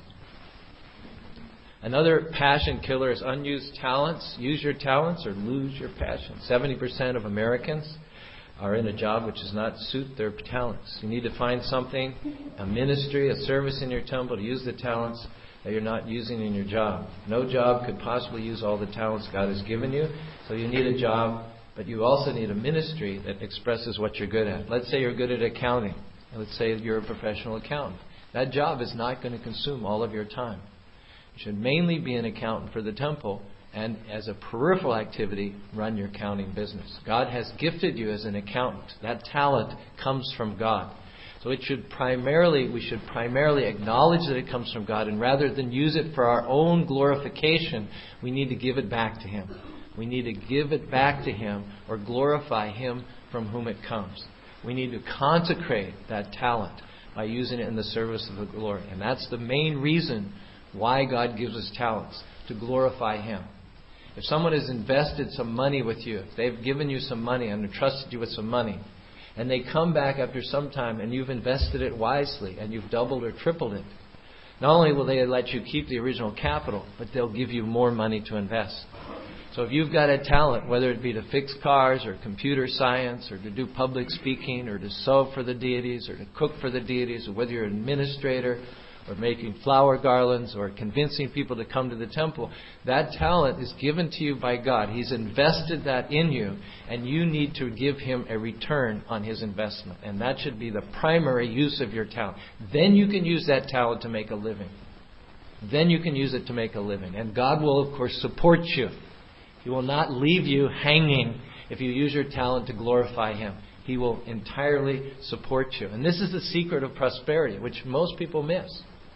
Another passion killer is unused talents. Use your talents or lose your passion. seventy percent of Americans are in a job which does not suit their talents. You need to find something, a ministry, a service in your temple to use the talents that you're not using in your job. No job could possibly use all the talents God has given you, so you need a job, but you also need a ministry that expresses what you're good at. Let's say you're good at accounting. Let's say you're a professional accountant. That job is not going to consume all of your time. You should mainly be an accountant for the temple, and as a peripheral activity, run your accounting business. God has gifted you as an accountant. That talent comes from God. So it should primarily, we should primarily acknowledge that it comes from God, and rather than use it for our own glorification, we need to give it back to Him. We need to give it back to Him or glorify Him from whom it comes. We need to consecrate that talent by using it in the service of the glory. And that's the main reason why God gives us talents, to glorify Him. If someone has invested some money with you, if they've given you some money and entrusted you with some money, and they come back after some time and you've invested it wisely and you've doubled or tripled it, not only will they let you keep the original capital, but they'll give you more money to invest. So if you've got a talent, whether it be to fix cars or computer science or to do public speaking or to sew for the deities or to cook for the deities, or whether you're an administrator or making flower garlands or convincing people to come to the temple, that talent is given to you by God. He's invested that in you, and you need to give Him a return on His investment. And that should be the primary use of your talent. Then you can use that talent to make a living. Then you can use it to make a living. And God will, of course, support you. He will not leave you hanging if you use your talent to glorify Him. He will entirely support you. And this is the secret of prosperity, which most people miss.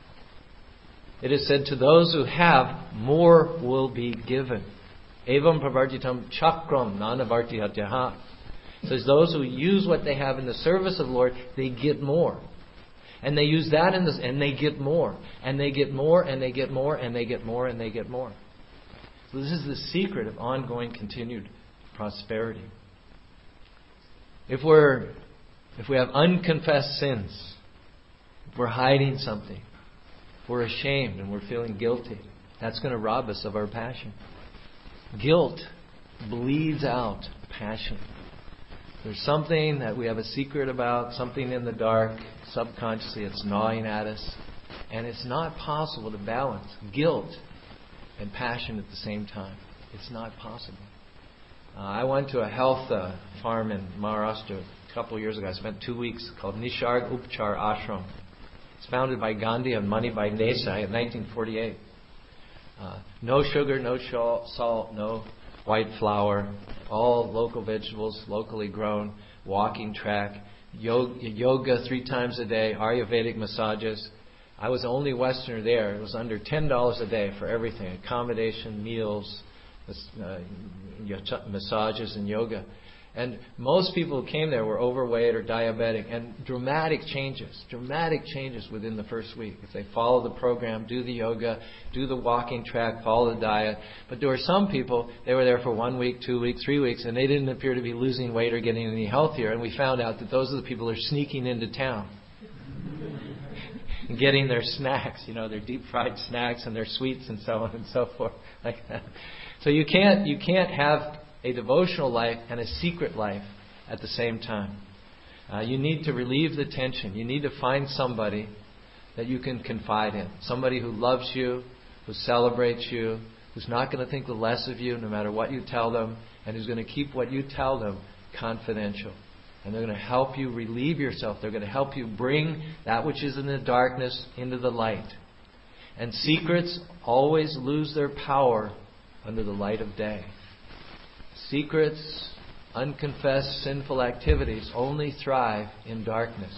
It is said, to those who have, more will be given. Evam pravartitam chakram nanavarti hatyaha. It says those who use what they have in the service of the Lord, they get more. And they use that in this, and they get more. And they get more, and they get more, and they get more, and they get more. So this is the secret of ongoing, continued prosperity. If we're, if we have unconfessed sins, if we're hiding something, if we're ashamed and we're feeling guilty, that's going to rob us of our passion. Guilt bleeds out passion. There's something that we have a secret about, something in the dark, subconsciously it's gnawing at us, and it's not possible to balance guilt and passion at the same time. It's not possible. Uh, I went to a health uh, farm in Maharashtra a couple of years ago. I spent two weeks called Nisarg Upchar Ashram. It's founded by Gandhi and money by Desai in nineteen forty-eight. Uh, no sugar, no salt, no white flour, all local vegetables, locally grown, walking track, yoga, yoga three times a day, Ayurvedic massages. I was the only Westerner there. It was under ten dollars a day for everything, accommodation, meals, uh, massages and yoga. And most people who came there were overweight or diabetic, and dramatic changes, dramatic changes within the first week. If they follow the program, do the yoga, do the walking track, follow the diet. But there were some people, they were there for one week, two weeks, three weeks, and they didn't appear to be losing weight or getting any healthier. And we found out that those are the people who are sneaking into town and getting their snacks, you know, their deep fried snacks and their sweets and so on and so forth, like that. So you can't, you can't have a devotional life and a secret life at the same time. Uh, you need to relieve the tension. You need to find somebody that you can confide in. Somebody who loves you, who celebrates you, who's not going to think the less of you no matter what you tell them, and who's going to keep what you tell them confidential. And they're going to help you relieve yourself. They're going to help you bring that which is in the darkness into the light. And secrets always lose their power under the light of day. Secrets unconfessed sinful activities only thrive in darkness.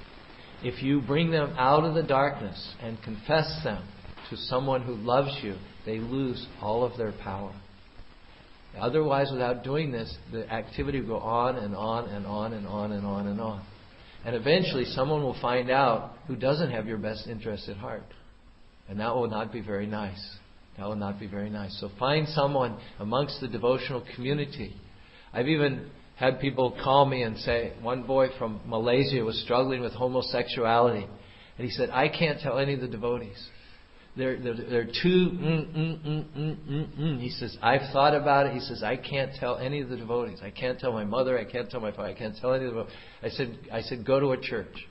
If you bring them out of the darkness and confess them to someone who loves you, they lose all of their power. Otherwise, without doing this, the activity will go on and on and on and on and on and on. And eventually someone will find out who doesn't have your best interest at heart. And that will not be very nice. That will not be very nice. So find someone amongst the devotional community. I've even had people call me and say, one boy from Malaysia was struggling with homosexuality. And he said, I can't tell any of the devotees. They're, they're, they're too, mm, mm, mm, mm, mm, mm. He says, I've thought about it. He says, I can't tell any of the devotees. I can't tell my mother. I can't tell my father. I can't tell any of the devotees. I said, I said, go to a church.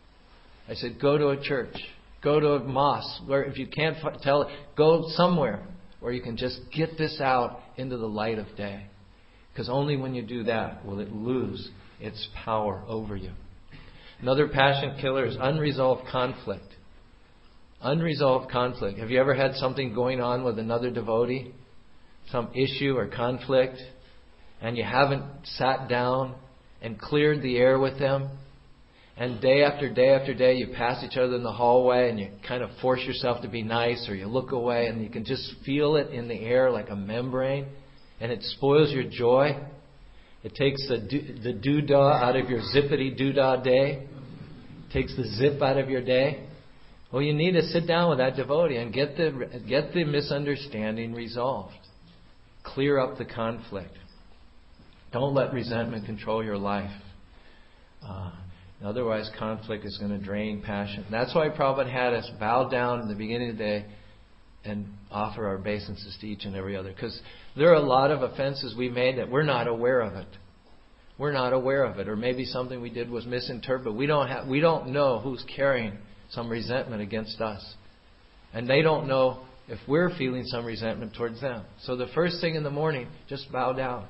I said, go to a church. Go to a mosque. Where if you can't tell, go somewhere where you can just get this out into the light of day. Because only when you do that will it lose its power over you. Another passion killer is unresolved conflict. Unresolved conflict. Have you ever had something going on with another devotee? Some issue or conflict? And you haven't sat down and cleared the air with them? And day after day after day you pass each other in the hallway and you kind of force yourself to be nice, or you look away and you can just feel it in the air like a membrane, and it spoils your joy. It takes the do, the doo-dah out of your zippity doo-dah day. It takes the zip out of your day. Well, you need to sit down with that devotee and get the get the misunderstanding resolved. Clear up the conflict. Don't let resentment control your life. Uh, otherwise, conflict is going to drain passion. That's why Prabhupada had us bow down in the beginning of the day and offer our obeisances to each and every other. Because there are a lot of offenses we made that we're not aware of it. We're not aware of it. Or maybe something we did was misinterpreted. We don't have, we don't know who's carrying some resentment against us. And they don't know if we're feeling some resentment towards them. So the first thing in the morning, just bow down.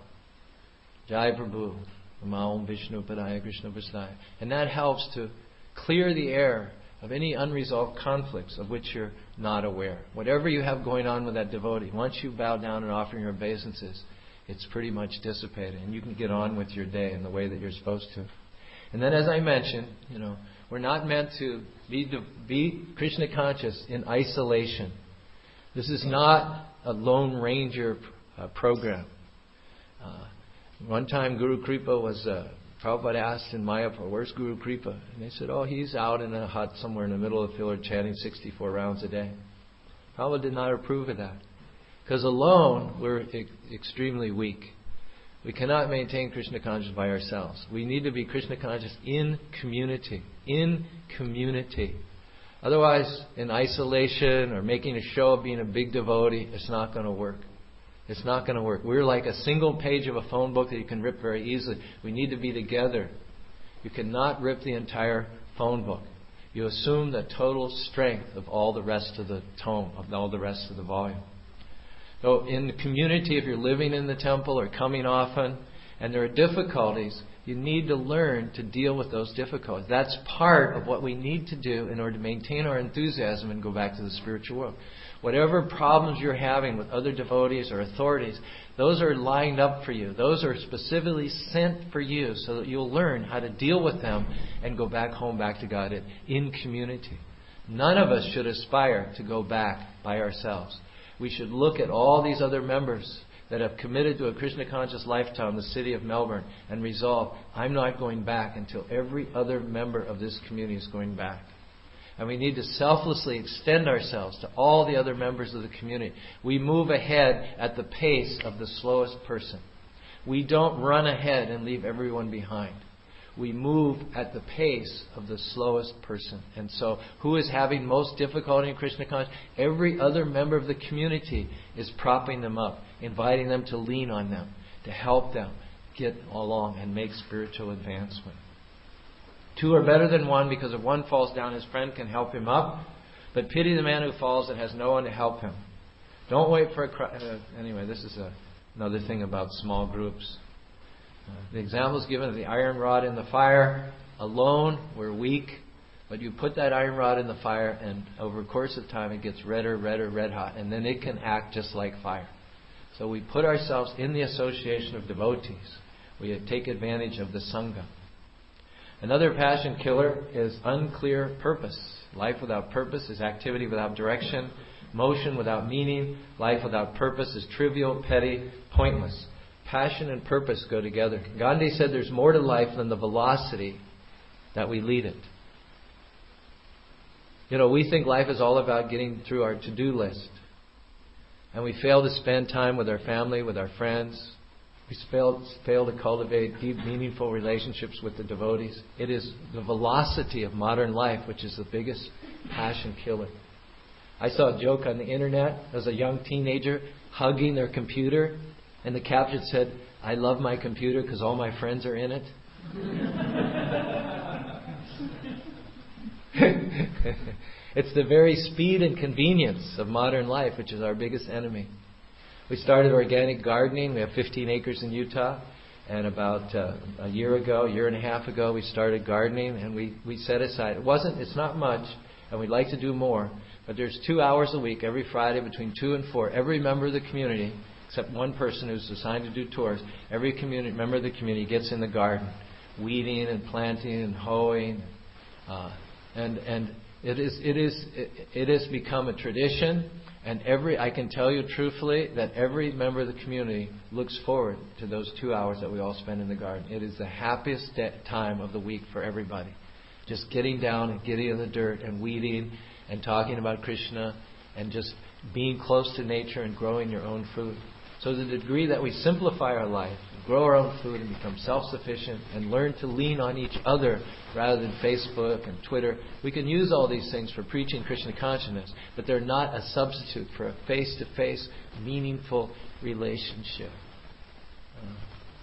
Jai Prabhu, Om Vishnu Padaya Krishna Prasthaya. And that helps to clear the air of any unresolved conflicts of which you're not aware. Whatever you have going on with that devotee, once you bow down and offer your obeisances, it's pretty much dissipated. And you can get on with your day in the way that you're supposed to. And then, as I mentioned, you know, we're not meant to be, be Krishna conscious in isolation. This is not a Lone Ranger uh, program. Uh, one time Guru Kripa was, uh, Prabhupada asked in Mayapur, where's Guru Kripa? And they said, oh, he's out in a hut somewhere in the middle of the field chanting sixty-four rounds a day. Prabhupada did not approve of that. Because alone, we're e- extremely weak. We cannot maintain Krishna consciousness by ourselves. We need to be Krishna conscious in community. In community. Otherwise, in isolation or making a show of being a big devotee, it's not going to work. It's not going to work. We're like a single page of a phone book that you can rip very easily. We need to be together. You cannot rip the entire phone book. You assume the total strength of all the rest of the tone, of all the rest of the volume. So in the community, if you're living in the temple or coming often, and there are difficulties, you need to learn to deal with those difficulties. That's part of what we need to do in order to maintain our enthusiasm and go back to the spiritual world. Whatever problems you're having with other devotees or authorities, those are lined up for you. Those are specifically sent for you so that you'll learn how to deal with them and go back home, back to God in community. None of us should aspire to go back by ourselves. We should look at all these other members that have committed to a Krishna conscious lifetime in the city of Melbourne and resolve, I'm not going back until every other member of this community is going back. And we need to selflessly extend ourselves to all the other members of the community. We move ahead at the pace of the slowest person. We don't run ahead and leave everyone behind. We move at the pace of the slowest person. And so, who is having most difficulty in Krishna consciousness? Every other member of the community is propping them up, inviting them to lean on them, to help them get along and make spiritual advancement. Two are better than one, because if one falls down, his friend can help him up. But pity the man who falls and has no one to help him. Don't wait for a cry. Uh, anyway, this is a, another thing about small groups. Uh, the example is given of the iron rod in the fire. Alone, we're weak. But you put that iron rod in the fire, and over a course of time, it gets redder, redder, red hot. And then it can act just like fire. So we put ourselves in the association of devotees. We take advantage of the Sangha. Another passion killer is unclear purpose. Life without purpose is activity without direction. Motion without meaning. Life without purpose is trivial, petty, pointless. Passion and purpose go together. Gandhi said there's more to life than the velocity that we lead it. You know, we think life is all about getting through our to-do list. And we fail to spend time with our family, with our friends. We fail, fail to cultivate deep, meaningful relationships with the devotees. It is the velocity of modern life which is the biggest passion killer. I saw a joke on the internet. There was a young teenager hugging their computer, and the caption said, "I love my computer because all my friends are in it." It's the very speed and convenience of modern life which is our biggest enemy. We started organic gardening. We have fifteen acres in Utah. And about uh, a year ago, a year and a half ago, we started gardening. And we, we set aside, it wasn't, it's not much, and we'd like to do more. But there's two hours a week, every Friday between two and four. Every member of the community, except one person who's assigned to do tours, every community member of the community gets in the garden, weeding and planting and hoeing. Uh, and and it is it is it, it has become a tradition. And every, I can tell you truthfully that every member of the community looks forward to those two hours that we all spend in the garden. It is the happiest de- time of the week for everybody. Just getting down and getting in the dirt and weeding and talking about Krishna and just being close to nature and growing your own food. So the degree that we simplify our life, grow our own food and become self-sufficient and learn to lean on each other rather than Facebook and Twitter. We can use all these things for preaching Krishna consciousness, but they're not a substitute for a face-to-face, meaningful relationship. Uh,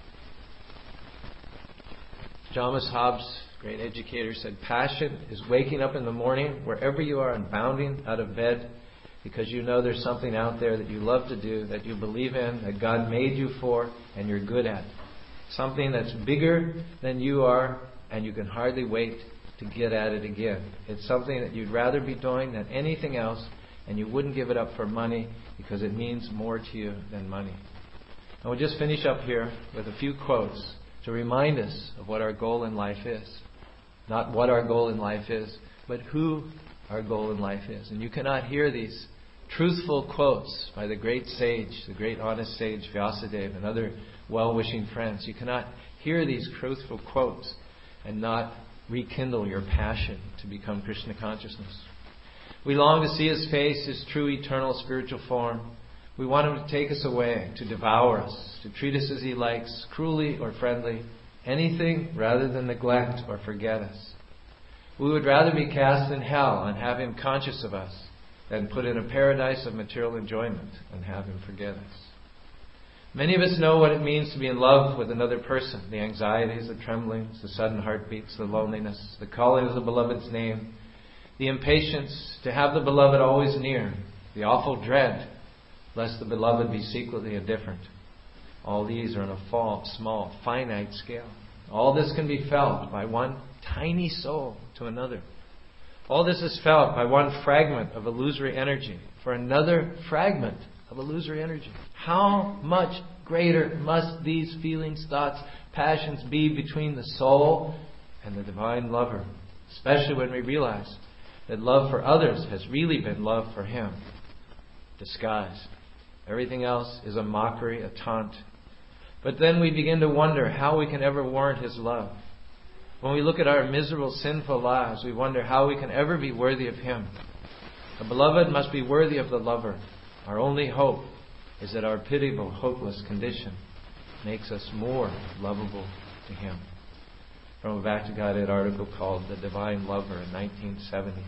Thomas Hobbes, great educator, said, passion is waking up in the morning, wherever you are, and bounding out of bed because you know there's something out there that you love to do, that you believe in, that God made you for, and you're good at. Something that's bigger than you are, and you can hardly wait to get at it again. It's something that you'd rather be doing than anything else, and you wouldn't give it up for money because it means more to you than money. And we'll just finish up here with a few quotes to remind us of what our goal in life is. Not what our goal in life is, but who our goal in life is. And you cannot hear these truthful quotes by the great sage, the great honest sage Vyasadeva and other well-wishing friends. You cannot hear these truthful quotes and not rekindle your passion to become Krishna consciousness. We long to see His face, His true eternal spiritual form. We want Him to take us away, to devour us, to treat us as He likes, cruelly or friendly, anything rather than neglect or forget us. We would rather be cast in hell and have Him conscious of us than put in a paradise of material enjoyment and have Him forget us. Many of us know what it means to be in love with another person. The anxieties, the tremblings, the sudden heartbeats, the loneliness, the calling of the beloved's name, the impatience to have the beloved always near, the awful dread lest the beloved be secretly indifferent. All these are on a fall, small, finite scale. All this can be felt by one tiny soul to another. All this is felt by one fragment of illusory energy for another fragment of illusory energy. How much greater must these feelings, thoughts, passions be between the soul and the divine lover, especially when we realize that love for others has really been love for Him, disguised. Everything else is a mockery, a taunt. But then we begin to wonder how we can ever warrant His love. When we look at our miserable, sinful lives, we wonder how we can ever be worthy of Him. The beloved must be worthy of the lover. Our only hope is that our pitiable, hopeless condition makes us more lovable to Him. From a Back to Godhead article called The Divine Lover in nineteen seventy.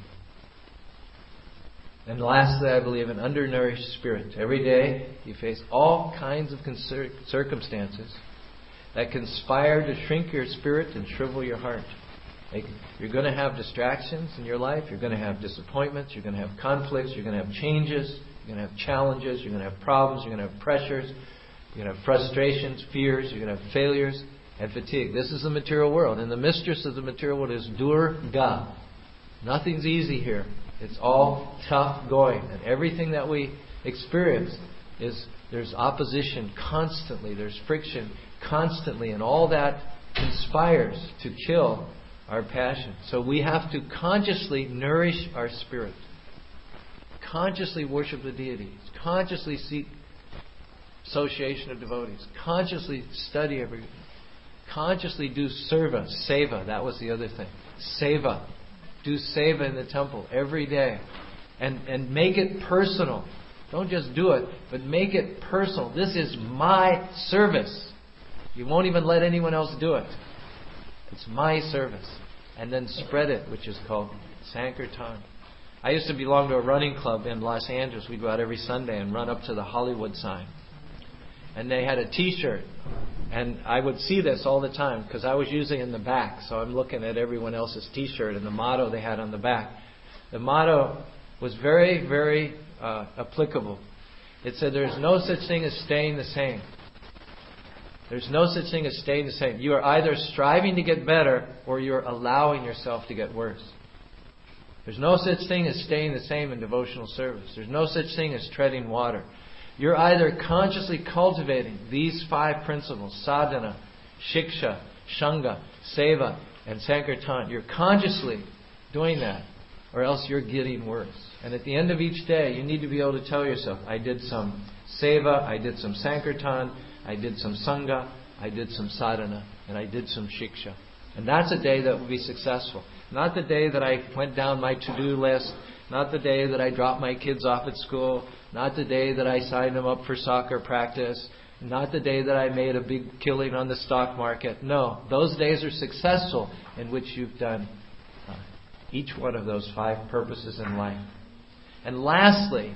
And lastly, I believe an undernourished spirit. Every day you face all kinds of concir- circumstances that conspire to shrink your spirit and shrivel your heart. Like, you're going to have distractions in your life. You're going to have disappointments. You're going to have conflicts. You're going to have changes. You're going to have challenges. You're going to have problems. You're going to have pressures. You're going to have frustrations, fears. You're going to have failures and fatigue. This is the material world. And the mistress of the material world is Durga. Nothing's easy here. It's all tough going. And everything that we experience is there's opposition constantly. There's friction. constantly, and all that conspires to kill our passion. So we have to consciously nourish our spirit, consciously worship the deity, consciously seek association of devotees, consciously study every, consciously do seva, seva, that was the other thing. Seva. Do seva in the temple every day. And, and make it personal. Don't just do it, but make it personal. This is my service. You won't even let anyone else do it. It's my service. And then spread it, which is called Sankirtan. I used to belong to a running club in Los Angeles. We'd go out every Sunday and run up to the Hollywood sign. And they had a T-shirt. And I would see this all the time because I was usually in the back. So I'm looking at everyone else's T-shirt and the motto they had on the back. The motto was very, very uh, applicable. It said, there's no such thing as staying the same. There's no such thing as staying the same. You are either striving to get better or you're allowing yourself to get worse. There's no such thing as staying the same in devotional service. There's no such thing as treading water. You're either consciously cultivating these five principles, sadhana, shiksha, shanga, seva, and sankirtan. You're consciously doing that, or else you're getting worse. And at the end of each day, you need to be able to tell yourself, I did some seva, I did some sankirtan, I did some sangha, I did some sadhana, and I did some shiksha. And that's a day that will be successful. Not the day that I went down my to-do list, not the day that I dropped my kids off at school, not the day that I signed them up for soccer practice, not the day that I made a big killing on the stock market. No, those days are successful in which you've done uh, each one of those five purposes in life. And lastly,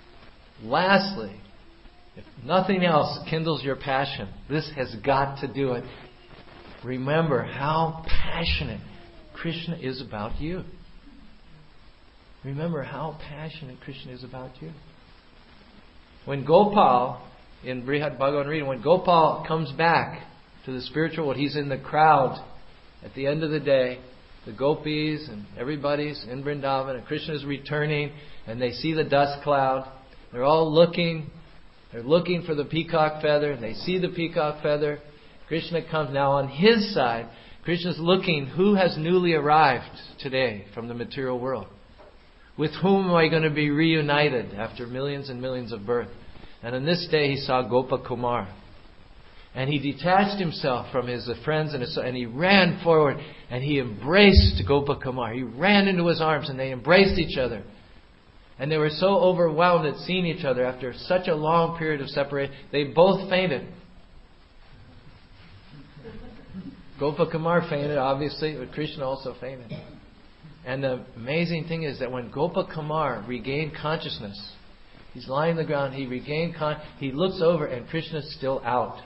lastly, if nothing else kindles your passion, this has got to do it. Remember how passionate Krishna is about you. Remember how passionate Krishna is about you. When Gopal, in Brihad Bhagavan reading, when Gopal comes back to the spiritual world, he's in the crowd at the end of the day. The gopis and everybody's in Vrindavan, and Krishna's returning, and they see the dust cloud. They're all looking. They're looking for the peacock feather, and they see the peacock feather. Krishna comes now on his side. Krishna's looking, who has newly arrived today from the material world? With whom am I going to be reunited after millions and millions of birth? And on this day he saw Gopakumar. And he detached himself from his friends and, his, and he ran forward and he embraced Gopakumar. He ran into his arms and they embraced each other. And they were so overwhelmed at seeing each other after such a long period of separation, they both fainted. Gopakumar fainted, obviously, but Krishna also fainted. And the amazing thing is that when Gopakumar regained consciousness, he's lying on the ground, he regained con- he looks over and Krishna's still out.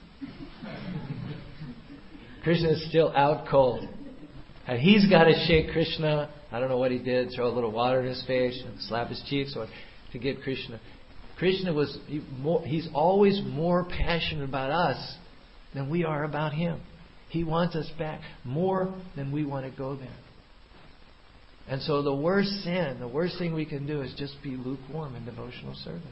Krishna's still out cold. And he's got to shake Krishna. I don't know what he did, throw a little water in his face, slap his cheeks or to get Krishna. Krishna was, he more, he's always more passionate about us than we are about him. He wants us back more than we want to go there. And so the worst sin, the worst thing we can do is just be lukewarm in devotional service.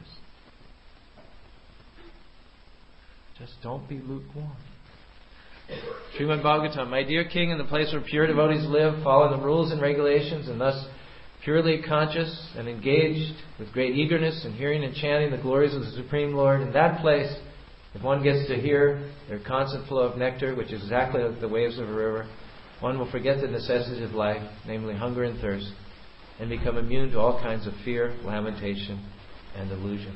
Just don't be lukewarm. Srimad Bhagavatam, my dear king, in the place where pure devotees live, follow the rules and regulations, and thus purely conscious and engaged with great eagerness in hearing and chanting the glories of the Supreme Lord, in that place, if one gets to hear their constant flow of nectar, which is exactly like the waves of a river, one will forget the necessities of life, namely hunger and thirst, and become immune to all kinds of fear, lamentation, and illusion.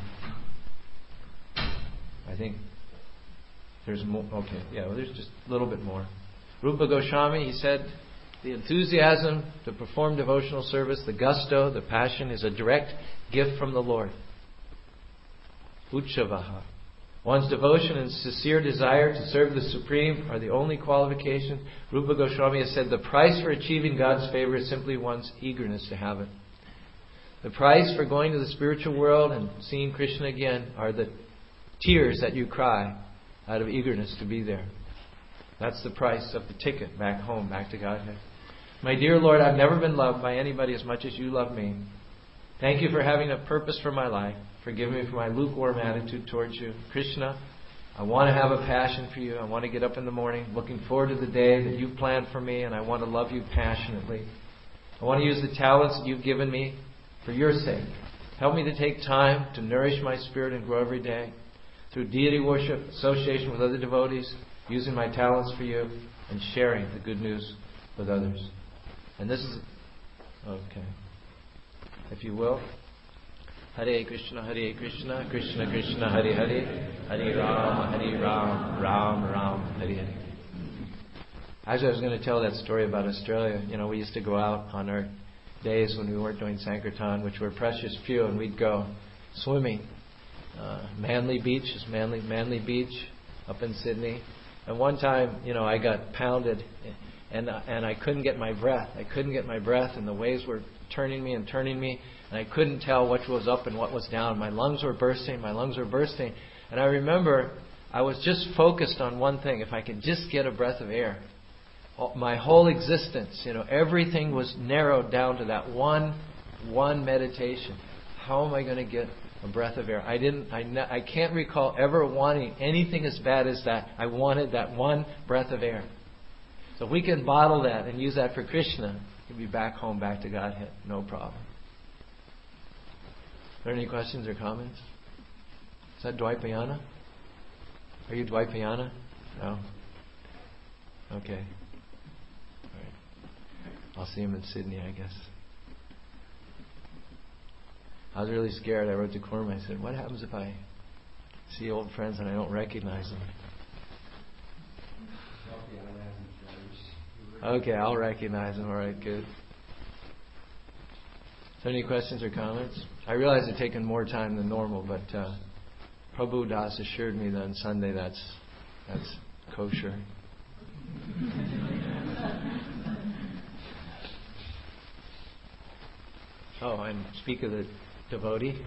I think there's more. Okay, yeah, well, there's just a little bit more. Rupa Goswami, he said, the enthusiasm to perform devotional service, the gusto, the passion, is a direct gift from the Lord. Uchavaha. One's devotion and sincere desire to serve the Supreme are the only qualification. Rupa Goswami has said the price for achieving God's favor is simply one's eagerness to have it. The price for going to the spiritual world and seeing Krishna again are the tears that you cry out of eagerness to be there. That's the price of the ticket back home, back to Godhead. My dear Lord, I've never been loved by anybody as much as you love me. Thank you for having a purpose for my life. Forgive me for my lukewarm attitude towards you. Krishna, I want to have a passion for you. I want to get up in the morning looking forward to the day that you've planned for me, and I want to love you passionately. I want to use the talents that you've given me for your sake. Help me to take time to nourish my spirit and grow every day through deity worship, association with other devotees, using my talents for you, and sharing the good news with others. And this is... Okay. If you will. Hare Krishna, Hare Krishna, Krishna Krishna, Hare Hare, Hare Rama, Hare Rama, Ram Ram, Hare Hare. Actually, I was going to tell that story about Australia. You know, we used to go out on our days when we weren't doing Sankirtan, which were precious few, and we'd go swimming. Uh, Manly Beach is Manly, Manly Beach up in Sydney. And one time, you know, I got pounded, and uh, and I couldn't get my breath. I couldn't get my breath, and the waves were turning me and turning me, and I couldn't tell what was up and what was down. My lungs were bursting. My lungs were bursting. And I remember I was just focused on one thing. If I could just get a breath of air. My whole existence, you know, everything was narrowed down to that one, one meditation. How am I going to get a breath of air? I didn't. I, ne- I can't recall ever wanting anything as bad as that. I wanted that one breath of air. So if we can bottle that and use that for Krishna, we'll be back home, back to Godhead, no problem. Are there any questions or comments? Is that Dvaipayana? Are you Dvaipayana? No. Okay. I'll see him in Sydney, I guess. I was really scared. I wrote to Kurma. I said, what happens if I see old friends and I don't recognize them? Okay, I'll recognize them. All right, good. Is there any questions or comments? I realize it's taken more time than normal, but uh, Prabhu Das assured me that on Sunday that's, that's kosher. Oh, and speak of the devotee.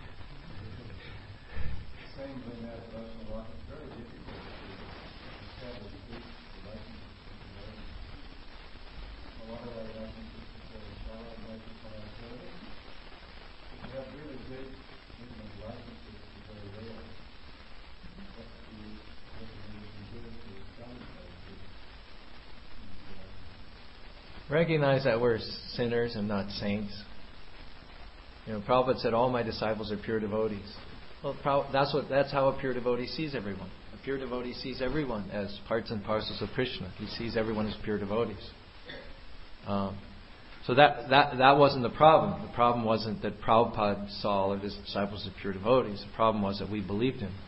Recognize that we're sinners and not saints. You know, Prabhupada said, all my disciples are pure devotees. Well, that's what that's how a pure devotee sees everyone. A pure devotee sees everyone as parts and parcels of Krishna. He sees everyone as pure devotees. Um, so that, that that wasn't the problem. The problem wasn't that Prabhupada saw all of his disciples as pure devotees. The problem was that we believed him.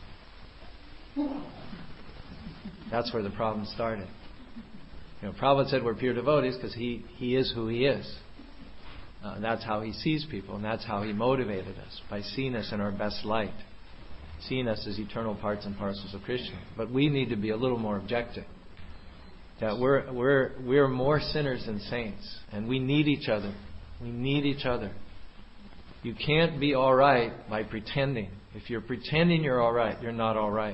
That's where the problem started. You know, Prabhupada said we're pure devotees because he, he is who he is. Uh, that's how he sees people, and that's how he motivated us, by seeing us in our best light, seeing us as eternal parts and parcels of Krishna. But we need to be a little more objective. That we're we're we're more sinners than saints, and we need each other. We need each other. You can't be all right by pretending. If you're pretending you're all right, you're not all right.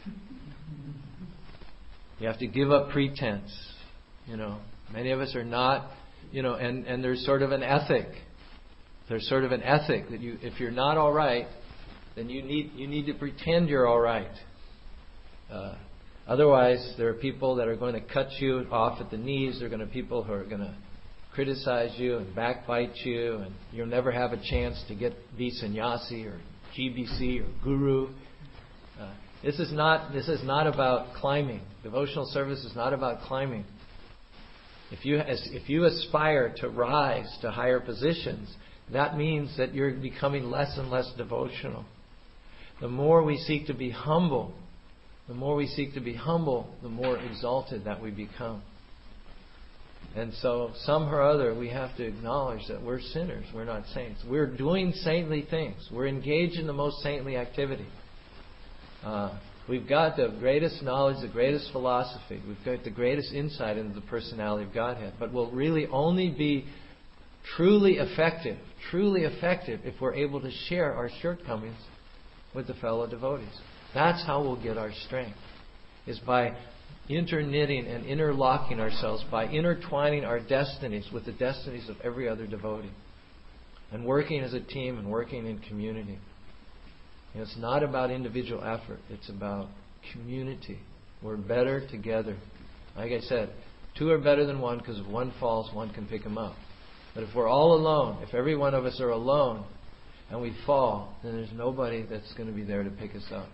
You have to give up pretense. You know, many of us are not. You know, and, and there's sort of an ethic. There's sort of an ethic that you, if you're not all right, then you need you need to pretend you're all right. Uh, otherwise, there are people that are going to cut you off at the knees. There are going to people who are going to criticize you and backbite you, and you'll never have a chance to get be sannyasi or G B C or guru. Uh, this is not this is not about climbing. Devotional service is not about climbing. If you if you aspire to rise to higher positions, that means that you're becoming less and less devotional. The more we seek to be humble, the more we seek to be humble, the more exalted that we become. And so, somehow or other, we have to acknowledge that we're sinners. We're not saints. We're doing saintly things. We're engaged in the most saintly activity. Uh, We've got the greatest knowledge, the greatest philosophy. We've got the greatest insight into the personality of Godhead. But we'll really only be truly effective, truly effective if we're able to share our shortcomings with the fellow devotees. That's how we'll get our strength, is by interknitting and interlocking ourselves, by intertwining our destinies with the destinies of every other devotee, and working as a team and working in community. And it's not about individual effort. It's about community. We're better together. Like I said, two are better than one because if one falls, one can pick them up. But if we're all alone, if every one of us are alone and we fall, then there's nobody that's going to be there to pick us up.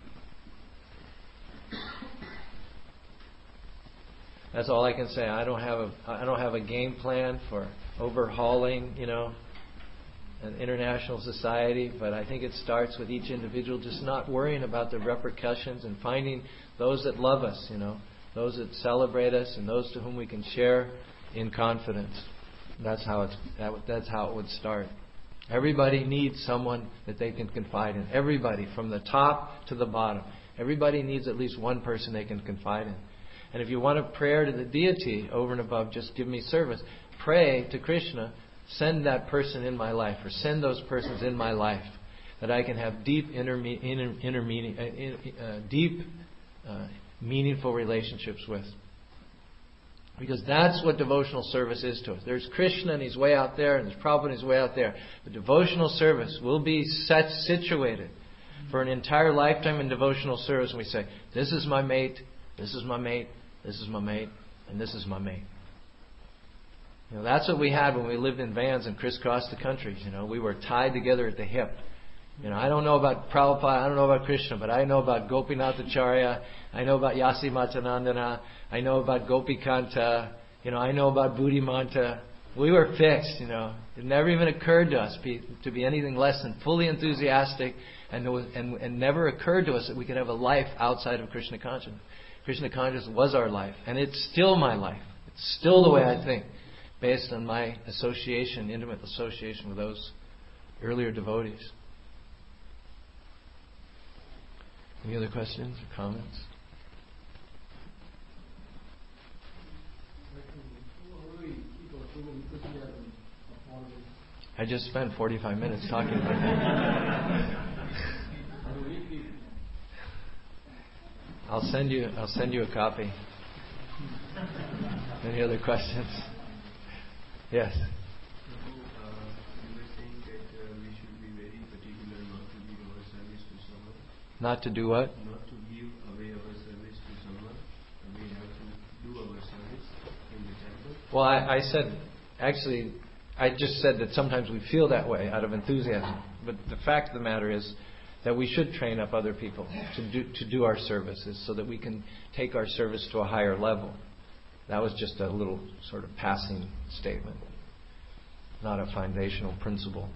That's all I can say. I don't have a I don't have a game plan for overhauling, you know, an international society, but I think it starts with each individual just not worrying about the repercussions and finding those that love us, you know, those that celebrate us and those to whom we can share in confidence. That's how it's that, that's how it would start. Everybody needs someone that they can confide in. Everybody, from the top to the bottom. Everybody needs at least one person they can confide in. And if you want a prayer to the deity over and above, just give me service. Pray to Krishna, send that person in my life, or send those persons in my life, that I can have deep, interme- inter- intermediate, uh, uh, deep, uh, meaningful relationships with. Because that's what devotional service is to us. There's Krishna and He's way out there, and there's Prabhupada and He's way out there. But devotional service will be set, situated for an entire lifetime in devotional service. And we say, this is my mate, this is my mate, this is my mate, and this is my mate. You know, that's what we had when we lived in vans and crisscrossed the country. You know, we were tied together at the hip. You know, I don't know about Prabhupada, I don't know about Krishna, but I know about Gopinathacharya, I know about Yasi Matanandana, I know about Gopikanta, you know, I know about Buddhimanta. We were fixed, you know. It never even occurred to us be, to be anything less than fully enthusiastic, and, was, and, and never occurred to us that we could have a life outside of Krishna consciousness. Krishna consciousness was our life, and it's still my life. It's still the way I think, based on my association, intimate association with those earlier devotees. Any other questions or comments? I just spent forty-five minutes talking about that. I'll send you. I'll send you a copy. Any other questions? Yes. Not to do what?
Not to give away our service to someone. We have to do our service in the temple.
Well, I, I said, actually, I just said that sometimes we feel that way out of enthusiasm. But the fact of the matter is that we should train up other people to do to do our services so that we can take our service to a higher level. That was just a little sort of passing statement, not a foundational principle.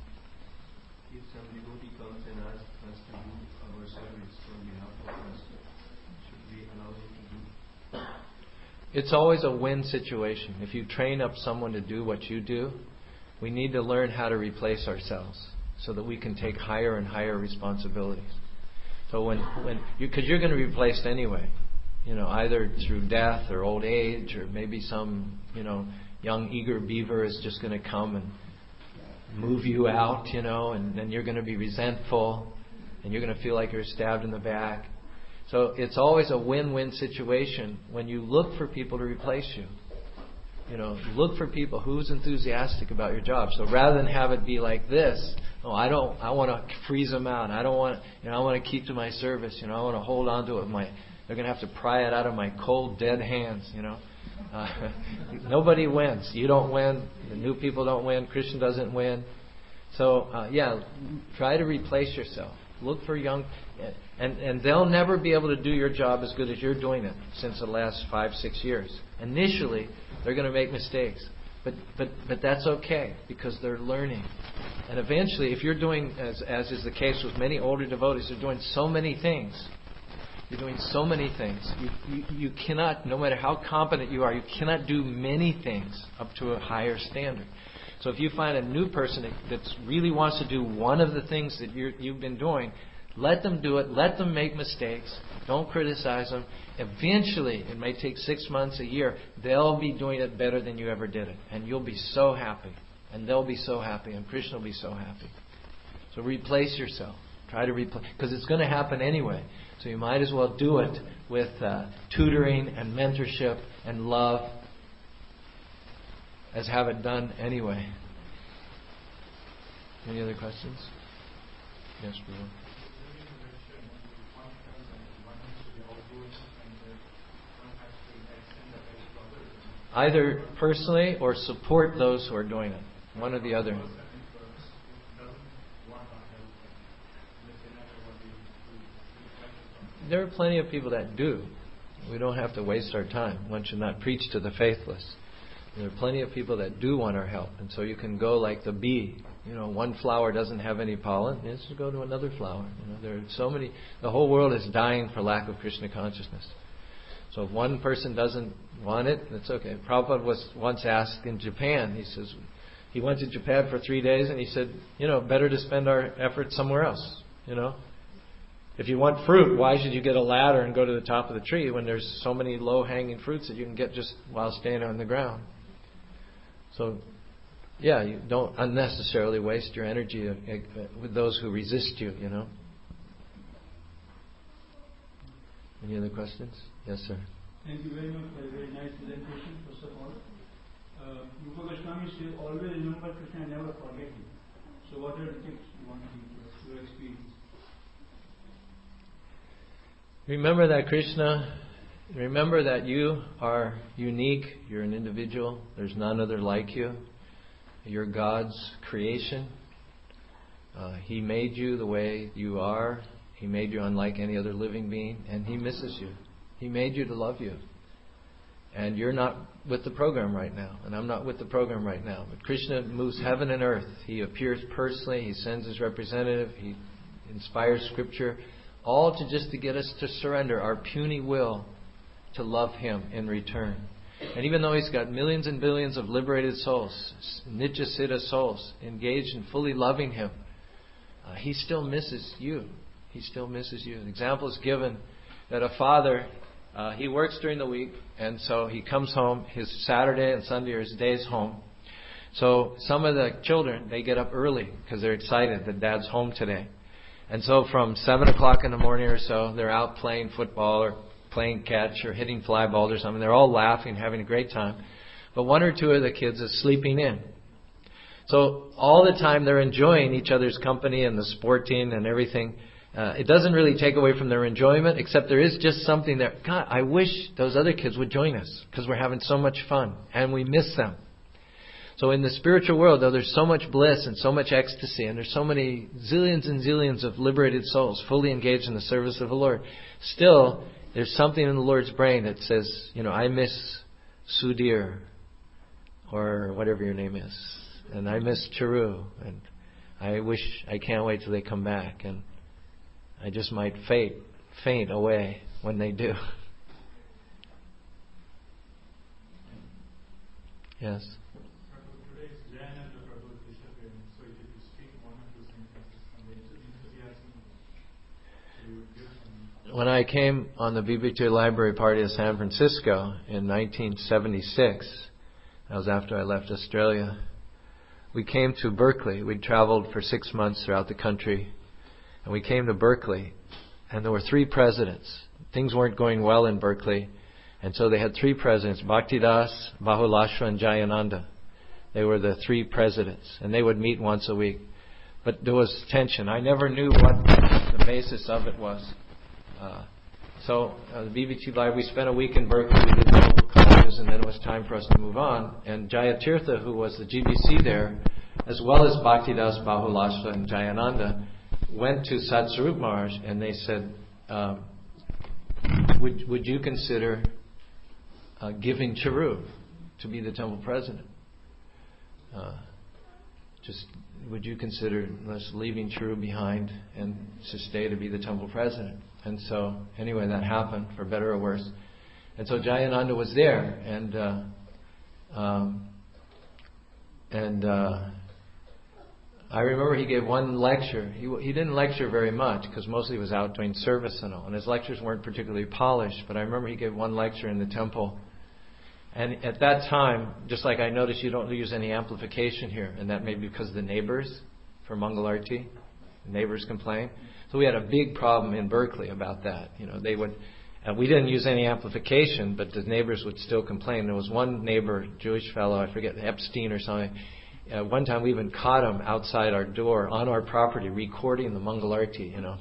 If some devotee comes and asks us to do our service on behalf of us, should we allow him to do?
It's always a win situation. If you train up someone to do what you do, we need to learn how to replace ourselves so that we can take higher and higher responsibilities. So when, when you, because you're going to be replaced anyway, you know, either through death or old age, or maybe some, you know, young eager beaver is just going to come and move you out, you know, and then you're going to be resentful, and you're going to feel like you're stabbed in the back. So it's always a win-win situation when you look for people to replace you. You know, look for people who's enthusiastic about your job. So rather than have it be like this, oh, I don't, I want to freeze them out. I don't want, you know, I want to keep to my service. You know, I want to hold on to it. My, they're going to have to pry it out of my cold, dead hands. You know, uh, nobody wins. You don't win. The new people don't win. Krishna doesn't win. So uh, yeah, try to replace yourself. Look for young, and and they'll never be able to do your job as good as you're doing it since the last five, six years. Initially, they're going to make mistakes, but but but that's okay because they're learning. And eventually, if you're doing, as as is the case with many older devotees, they're doing so many things. You're doing so many things. You, you you cannot, no matter how competent you are, you cannot do many things up to a higher standard. So if you find a new person that really wants to do one of the things that you're, you've been doing, let them do it. Let them make mistakes. Don't criticize them. Eventually, it may take six months, a year, they'll be doing it better than you ever did it. And you'll be so happy. And they'll be so happy. And Krishna will be so happy. So replace yourself. Try to replace, because it's going to happen anyway. So you might as well do it with uh, tutoring and mentorship and love, as have it done anyway. Any other questions? Yes, Bruno. either personally or support those who are doing it. One or the other. There are plenty of people that do. We don't have to waste our time. One should not preach to the faithless. There are plenty of people that do want our help. And so you can go like the bee. You know, one flower doesn't have any pollen. Let's just go to another flower. You know, there are so many. The whole world is dying for lack of Krishna consciousness. So if one person doesn't want it, that's okay. Prabhupada was once asked in Japan, he says, he went to Japan for three days and he said, you know, better to spend our effort somewhere else. You know, if you want fruit, why should you get a ladder and go to the top of the tree when there's so many low-hanging fruits that you can get just while standing on the ground? So, yeah, you don't unnecessarily waste your energy with those who resist you, you know. Any other questions? Yes, sir.
Thank you very much for a very nice presentation, first of all. Uh, Rupa Goswami says, always remember Krishna and never forget him. So what are the tips you want to give to your experience?
Remember that Krishna, remember that you are unique, you're an individual, there's none other like you. You're God's creation. Uh, he made you the way you are. He made you unlike any other living being, and He misses you. He made you to love you. And you're not with the program right now, and I'm not with the program right now. But Krishna moves heaven and earth. He appears personally. He sends His representative. He inspires Scripture, all to just to get us to surrender our puny will to love Him in return. And even though He's got millions and billions of liberated souls, Nitya Siddha souls, engaged in fully loving Him, uh, He still misses you. He still misses you. An example is given that a father, uh, he works during the week, and so he comes home. His Saturday and Sunday are his days home. So some of the children, they get up early because they're excited that Dad's home today. And so from seven o'clock in the morning or so, they're out playing football or playing catch or hitting fly balls or something. They're all laughing, having a great time. But one or two of the kids is sleeping in. So all the time they're enjoying each other's company and the sporting and everything. Uh, it doesn't really take away from their enjoyment, except there is just something that, God, I wish those other kids would join us because we're having so much fun and we miss them. So in the spiritual world, though, there's so much bliss and so much ecstasy, and there's so many zillions and zillions of liberated souls fully engaged in the service of the Lord. Still, there's something in the Lord's brain that says, you know, I miss Sudhir, or whatever your name is, and I miss Charu, and I wish, I can't wait till they come back, and I just might faint, faint away when they do. Yes. When I came on the B B T Library Party of San Francisco in nineteen seventy-six, that was after I left Australia, we came to Berkeley. We'd traveled for six months throughout the country, and we came to Berkeley, and there were three presidents. Things weren't going well in Berkeley, and so they had three presidents, Bhaktidas, Bahulashva, and Jayananda. They were the three presidents, and they would meet once a week. But there was tension. I never knew what the basis of it was. Uh, so uh, the B B T Library, we spent a week in Berkeley, we did local colleges, and then it was time for us to move on. And Jayatirtha, who was the G B C there, as well as Bhaktidas, Bahulashva, and Jayananda, went to Satsarup Maharaj, and they said, um, would, would you consider uh, giving Charu to be the temple president? Uh, just would you consider us leaving Charu behind and to stay to be the temple president? And so, anyway, that happened, for better or worse. And so Jayananda was there, and uh, um, and uh, I remember he gave one lecture. He he didn't lecture very much because mostly he was out doing service and all, and his lectures weren't particularly polished. But I remember he gave one lecture in the temple. And at that time, just like I noticed, you don't use any amplification here, and that may be because the neighbors for Mangalarti, the neighbors complain. So we had a big problem in Berkeley about that. You know, they would, and we didn't use any amplification, but the neighbors would still complain. There was one neighbor, Jewish fellow, I forget, Epstein or something. Uh, one time we even caught him outside our door on our property recording the Mangalarti. You know,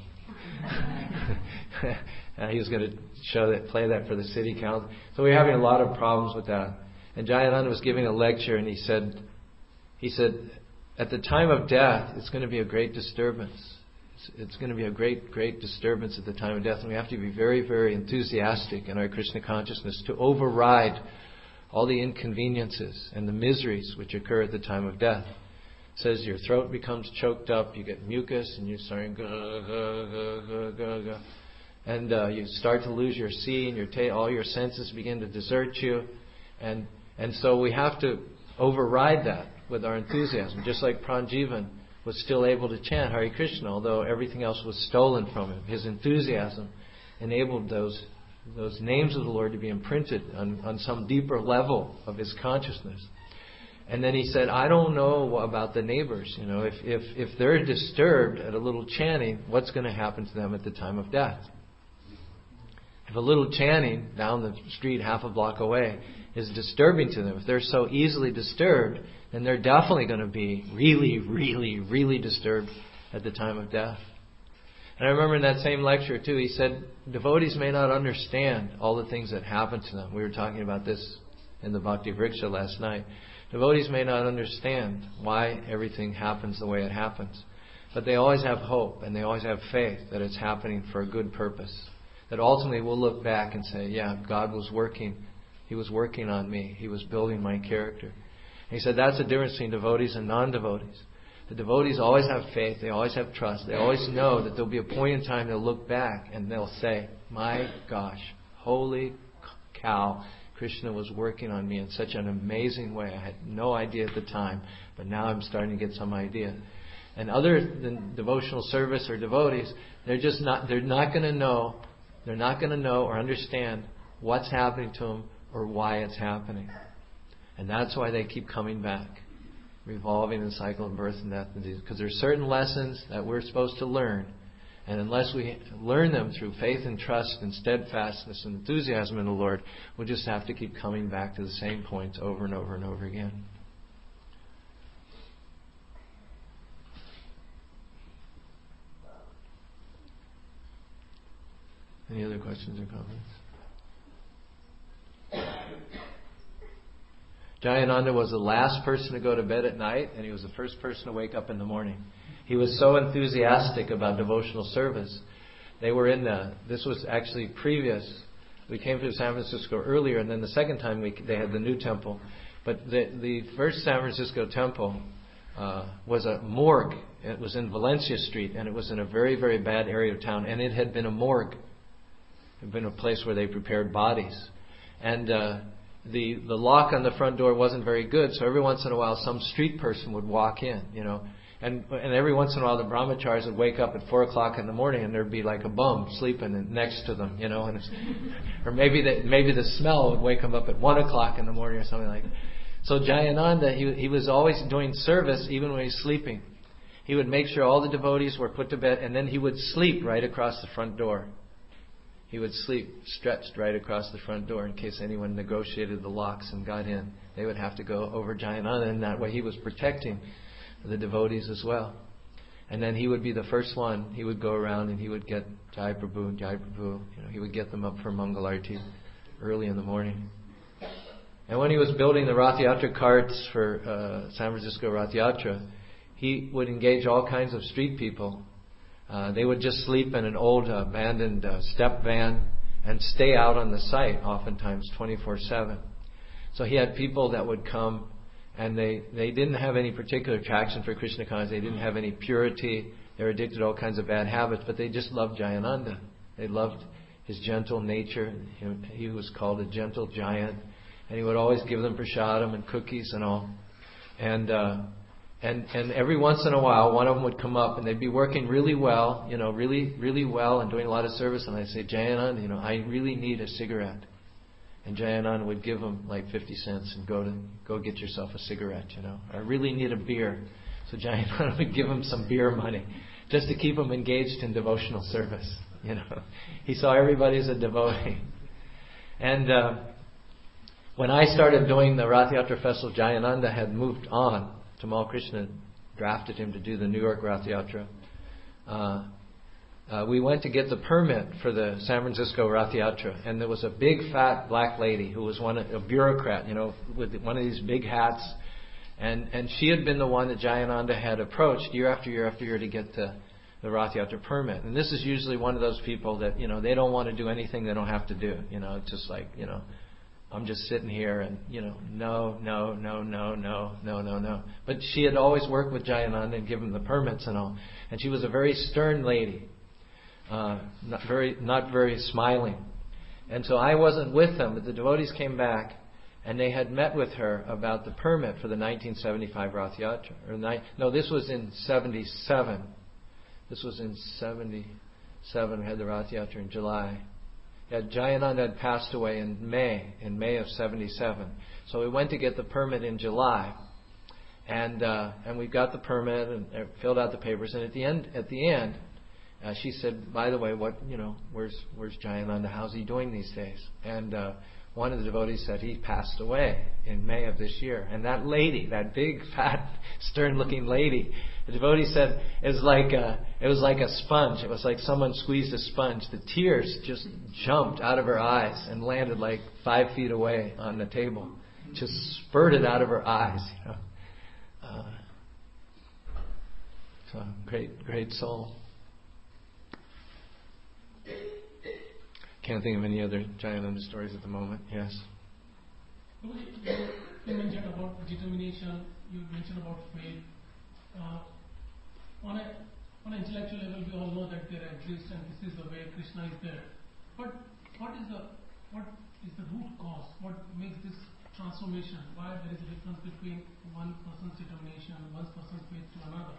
uh, he was going to show that, play that for the city council. So we were having a lot of problems with that. And Jayananda was giving a lecture, and he said, he said, at the time of death, it's going to be a great disturbance. It's, it's going to be a great, great disturbance at the time of death, and we have to be very, very enthusiastic in our Krishna consciousness to override all the inconveniences and the miseries which occur at the time of death. It says your throat becomes choked up, you get mucus, and you start gah, gah, gah, gah, gah, gah. And uh, you start to lose your seeing, your ta- all your senses begin to desert you, and and so we have to override that with our enthusiasm, just like Pranjivan was still able to chant Hare Krishna, although everything else was stolen from him. His enthusiasm enabled those those names of the Lord to be imprinted on, on some deeper level of his consciousness. And then he said, I don't know about the neighbors. You know, if, if, if they're disturbed at a little chanting, what's going to happen to them at the time of death? If a little chanting down the street half a block away is disturbing to them, if they're so easily disturbed, then they're definitely going to be really, really, really disturbed at the time of death. And I remember in that same lecture too, he said, devotees may not understand all the things that happen to them. We were talking about this in the Bhakti Vriksha last night. Devotees may not understand why everything happens the way it happens. But they always have hope and they always have faith that it's happening for a good purpose. That ultimately we'll look back and say, yeah, God was working. He was working on me. He was building my character. And he said that's the difference between devotees and non-devotees. The devotees always have faith. They always have trust. They always know that there'll be a point in time they'll look back and they'll say, my gosh, holy cow, Krishna was working on me in such an amazing way. I had no idea at the time, but now I'm starting to get some idea. And other than devotional service or devotees, they're just not, they're not going to know, they're not going to know or understand what's happening to them or why it's happening. And that's why they keep coming back, revolving in the cycle of birth and death and disease. Because there are certain lessons that we're supposed to learn. And unless we learn them through faith and trust and steadfastness and enthusiasm in the Lord, we'll just have to keep coming back to the same points over and over and over again. Any other questions or comments? Jayananda was the last person to go to bed at night, and he was the first person to wake up in the morning. He was so enthusiastic about devotional service. They were in the, this was actually previous. We came to San Francisco earlier, and then the second time we, they had the new temple. But the, the first San Francisco temple uh, was a morgue. It was in Valencia Street, and it was in a very, very bad area of town. And it had been a morgue. It had been a place where they prepared bodies. And uh, the the lock on the front door wasn't very good, so every once in a while some street person would walk in, you know. And and every once in a while the brahmacharis would wake up at four o'clock in the morning and there'd be like a bum sleeping next to them, you know, and it's, or maybe the maybe the smell would wake them up at one o'clock in the morning or something like that. So Jayananda, he he was always doing service even when he was sleeping. He would make sure all the devotees were put to bed, and then he would sleep right across the front door. He would sleep stretched right across the front door in case anyone negotiated the locks and got in. They would have to go over Jayananda, and that way he was protecting the devotees as well. And then he would be the first one. He would go around and he would get Jai Prabhu, Jai Prabhu. You know, he would get them up for Mangalarti early in the morning. And when he was building the Rath Yatra carts for uh, San Francisco Rath Yatra, he would engage all kinds of street people. Uh, they would just sleep in an old uh, abandoned uh, step van and stay out on the site oftentimes twenty-four seven. So he had people that would come, and they, they didn't have any particular attraction for Krishna consciousness. They didn't have any purity. They were addicted to all kinds of bad habits, but they just loved Jayananda. They loved his gentle nature. He, he was called a gentle giant, and he would always give them prasadam and cookies and all. And uh, and and every once in a while, one of them would come up, and they'd be working really well, you know, really really well, and doing a lot of service. And I'd say, Jayananda, you know, I really need a cigarette. And Jayananda would give him like fifty cents and go to go get yourself a cigarette, you know. I really need a beer. So Jayananda would give him some beer money just to keep him engaged in devotional service, you know. He saw everybody as a devotee. And uh, when I started doing the Rath Yatra Festival, Jayananda had moved on. Tamal Krishna drafted him to do the New York Rath Yatra. Uh, uh, we went to get the permit for the San Francisco Rath Yatra, and there was a big fat black lady who was one of, a bureaucrat, you know, with one of these big hats, and and she had been the one that Jayananda had approached year after year after year to get the the Rath Yatra permit. And this is usually one of those people that, you know, they don't want to do anything they don't have to do. You know, it's just like, you know, I'm just sitting here and, you know, no, no, no, no, no, no, no, no. But she had always worked with Jayananda and given the permits and all. And she was a very stern lady, uh, not very, not very smiling. And so I wasn't with them, but the devotees came back and they had met with her about the permit for the nineteen seventy-five Rath Yatra. Or ni- no, this was in seventy-seven. This was in seventy-seven. We had the Rath Yatra in July. Yeah, Jayananda had passed away in May, in May of seventy-seven. So we went to get the permit in July, and uh, and we got the permit and uh, filled out the papers. And at the end, at the end, uh, she said, "By the way, what you know, where's where's Jayananda? How's he doing these days?" And uh, one of the devotees said he passed away in May of this year. And that lady, that big, fat, stern-looking lady, the devotee said it was like a, it was like a sponge. It was like someone squeezed a sponge. The tears just jumped out of her eyes and landed like five feet away on the table. Just spurted out of her eyes. You know. Uh, so great, great soul. Can't think of any other Jayananda stories at the moment. Yes.
You mentioned about determination. You mentioned about faith. Uh, on a on an intellectual level, we all know that there exists, and this is the way Krishna is there. But what is the what is the root cause? What makes this transformation? Why there is a difference between one person's determination and one person's faith to another?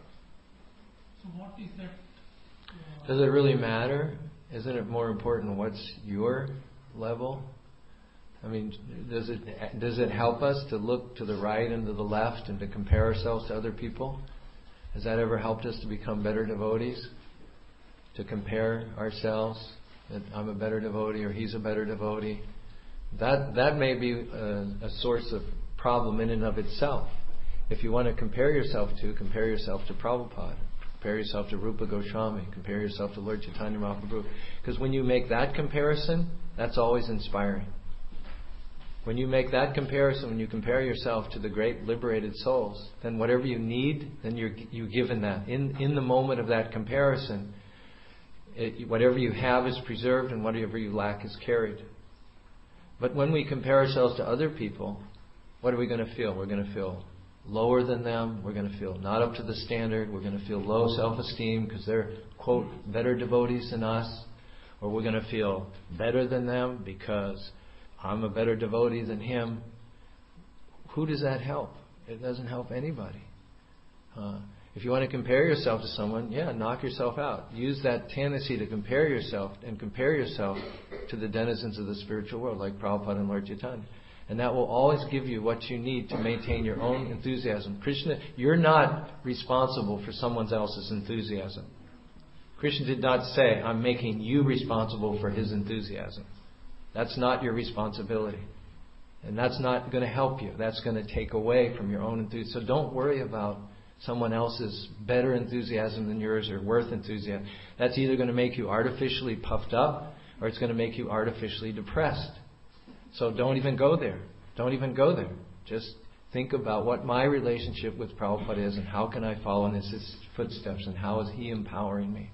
So what is that? Uh,
Does it really matter? Isn't it more important what's your level? I mean, does it does it help us to look to the right and to the left and to compare ourselves to other people? Has that ever helped us to become better devotees? To compare ourselves, that I'm a better devotee or he's a better devotee? That that may be a, a source of problem in and of itself. If you want to compare yourself to, compare yourself to Prabhupada. Compare yourself to Rupa Goswami. Compare yourself to Lord Chaitanya Mahaprabhu. Because when you make that comparison, that's always inspiring. When you make that comparison, when you compare yourself to the great liberated souls, then whatever you need, then you're you given that. In in the moment of that comparison, it, whatever you have is preserved and whatever you lack is carried. But when we compare ourselves to other people, what are we going to feel? We're going to feel lower than them. We're going to feel not up to the standard. We're going to feel low self-esteem because they're, quote, better devotees than us. Or we're going to feel better than them because I'm a better devotee than him. Who does that help? It doesn't help anybody. Uh, if you want to compare yourself to someone, yeah, knock yourself out. Use that tendency to compare yourself and compare yourself to the denizens of the spiritual world like Prabhupada and Lord Chaitanya. And that will always give you what you need to maintain your own enthusiasm. Krishna, you're not responsible for someone else's enthusiasm. Krishna did not say, I'm making you responsible for his enthusiasm. That's not your responsibility. And that's not going to help you. That's going to take away from your own enthusiasm. So don't worry about someone else's better enthusiasm than yours or worth enthusiasm. That's either going to make you artificially puffed up or it's going to make you artificially depressed. So don't even go there. Don't even go there. Just think about what my relationship with Prabhupada is and how can I follow in his, his footsteps and how is he empowering me.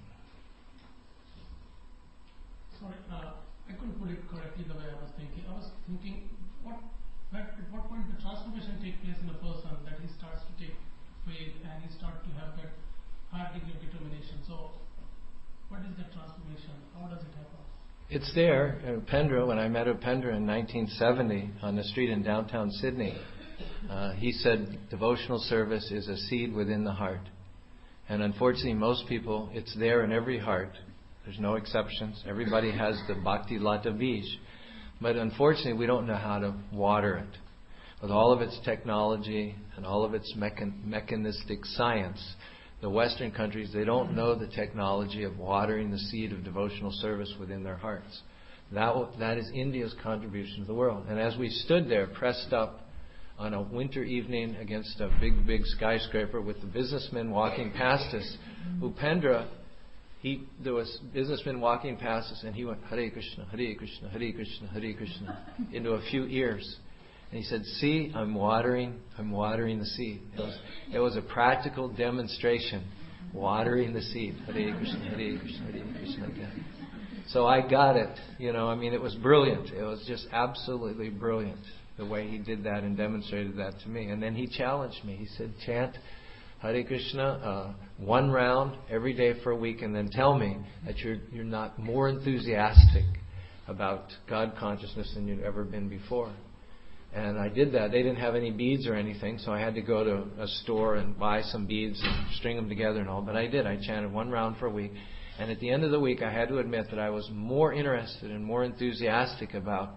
Sorry, uh, I couldn't put it correctly the way I was thinking. I was thinking, what, at what point the transformation takes place in a person that he starts to take faith and he starts to have that high degree of determination. So, what is that transformation? How does it happen?
It's there. Upendra, when I met Upendra in nineteen seventy on the street in downtown Sydney, uh, he said devotional service is a seed within the heart. And unfortunately, most people, it's there in every heart. There's no exceptions. Everybody has the Bhakti Lata Bij. But unfortunately, we don't know how to water it. With all of its technology and all of its mechan- mechanistic science, the Western countries, they don't know the technology of watering the seed of devotional service within their hearts. That w- that is India's contribution to the world. And as we stood there, pressed up on a winter evening against a big, big skyscraper with the businessmen walking past us, Upendra, he there was businessmen walking past us, and he went Hare Krishna, Hare Krishna, Hare Krishna, Hare Krishna into a few ears. And he said, "See, I'm watering, I'm watering the seed." It was, it was a practical demonstration, watering the seed. Hare Krishna, Hare Krishna, Hare Krishna, like that. So I got it. You know, I mean, it was brilliant. It was just absolutely brilliant the way he did that and demonstrated that to me. And then he challenged me. He said, "Chant Hare Krishna uh, one round every day for a week, and then tell me that you're you're not more enthusiastic about God consciousness than you'd ever been before." And I did that. They didn't have any beads or anything, so I had to go to a store and buy some beads and string them together and all. But I did. I chanted one round for a week. And at the end of the week, I had to admit that I was more interested and more enthusiastic about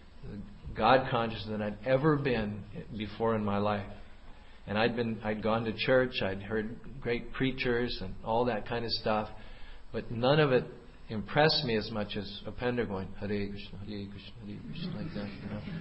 God consciousness than I'd ever been before in my life. And I'd been, I'd gone to church, I'd heard great preachers and all that kind of stuff, but none of it impressed me as much as Upendra going Hare Krishna, Hare Krishna, Hare Krishna, like that. You know?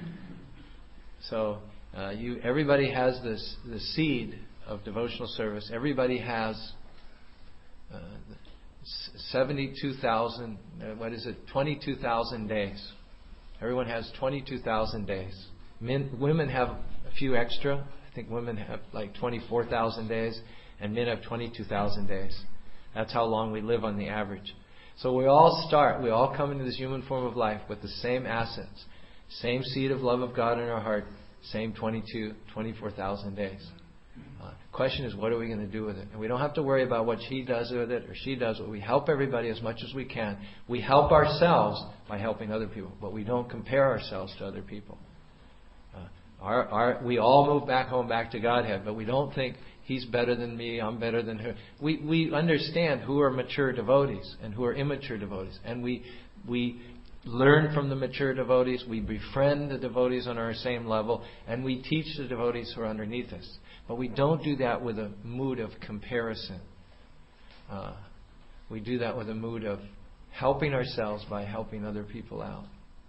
So uh, you, everybody has this the seed of devotional service. Everybody has uh, seventy-two thousand. Uh, what is it? Twenty-two thousand days. Everyone has twenty-two thousand days. Men, women have a few extra. I think women have like twenty-four thousand days, and men have twenty-two thousand days. That's how long we live on the average. So we all start, we all come into this human form of life with the same assets, same seed of love of God in our heart, same twenty-two, twenty-four thousand days. Uh, question is, what are we going to do with it? And we don't have to worry about what he does with it or she does with it. We help everybody as much as we can. We help ourselves by helping other people, but we don't compare ourselves to other people. Uh, our, our, we all move back home, back to Godhead, but we don't think he's better than me, I'm better than her. We we understand who are mature devotees and who are immature devotees, and we we learn from the mature devotees. We befriend the devotees on our same level, and we teach the devotees who are underneath us. But we don't do that with a mood of comparison. Uh, we do that with a mood of helping ourselves by helping other people out.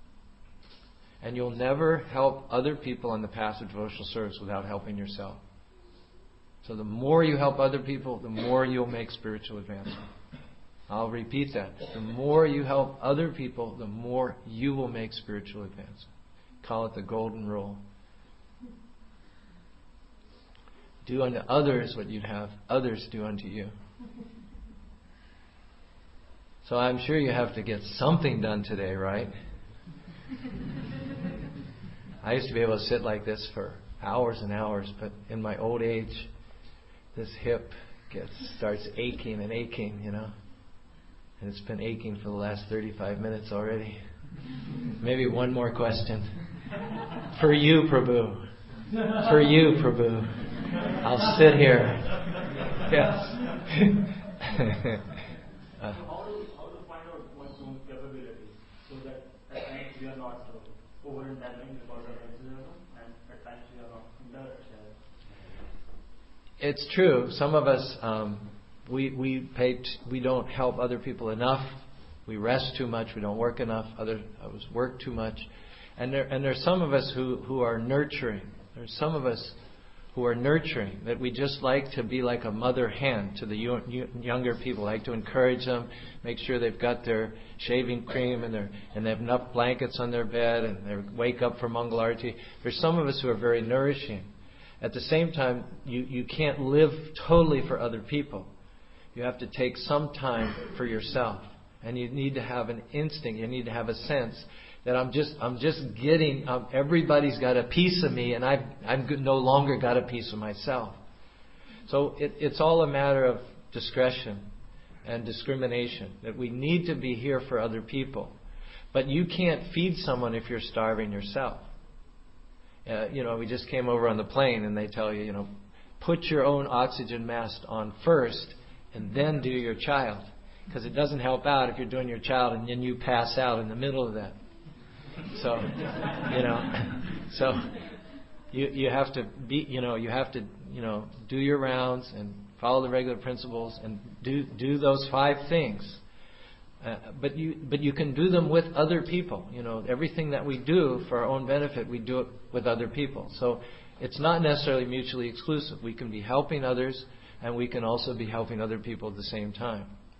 And you'll never help other people on the path of devotional service without helping yourself. So the more you help other people, the more you'll make spiritual advancement. I'll repeat that. The more you help other people, the more you will make spiritual advancement. Call it the golden rule. Do unto others what you'd have others do unto you. So I'm sure you have to get something done today, right? I used to be able to sit like this for hours and hours, but in my old age, this hip gets starts aching and aching, you know. And it's been aching for the last thirty-five minutes already. Maybe one more question. For you, Prabhu. For you, Prabhu. I'll sit here. Yes. uh,
how, to, how to find out one's own capabilities so that at times we are not uh, over-entangling because of enthusiasm, and at times we are not under-entangling.
It's true. Some of us, um, we we pay t- we don't help other people enough. We rest too much. We don't work enough. Other others work too much, and there and there's some of us who, who are nurturing. There's some of us who are nurturing, that we just like to be like a mother hen to the u- younger people, like to encourage them, make sure they've got their shaving cream and their and they have enough blankets on their bed and they wake up for Mangal Arati. There's some of us who are very nourishing. At the same time, you, you can't live totally for other people. You have to take some time for yourself. And you need to have an instinct, you need to have a sense that I'm just I'm just getting, um, everybody's got a piece of me and I've, I've no longer got a piece of myself. So it, it's all a matter of discretion and discrimination, that we need to be here for other people. But you can't feed someone if you're starving yourself. Uh, you know, we just came over on the plane and they tell you, you know, put your own oxygen mask on first and then do your child. Because it doesn't help out if you're doing your child and then you pass out in the middle of that. So, you know, so you you have to be, you know, you have to, you know, do your rounds and follow the regular principles and do do those five things. Uh, but you but you can do them with other people. You know, everything that we do for our own benefit, we do it with other people. So it's not necessarily mutually exclusive. We can be helping others, and we can also be helping other people at the same time.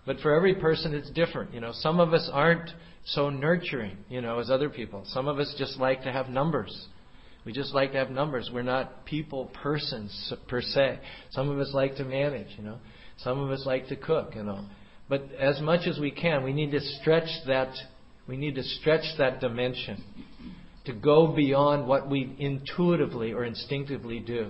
But for every person, it's different. You know, some of us aren't so nurturing, you know, as other people. Some of us just like to have numbers. We just like to have numbers. We're not people persons per se. Some of us like to manage, you know. Some of us like to cook, you know. But as much as we can, we need to stretch that. We need to stretch that dimension to go beyond what we intuitively or instinctively do.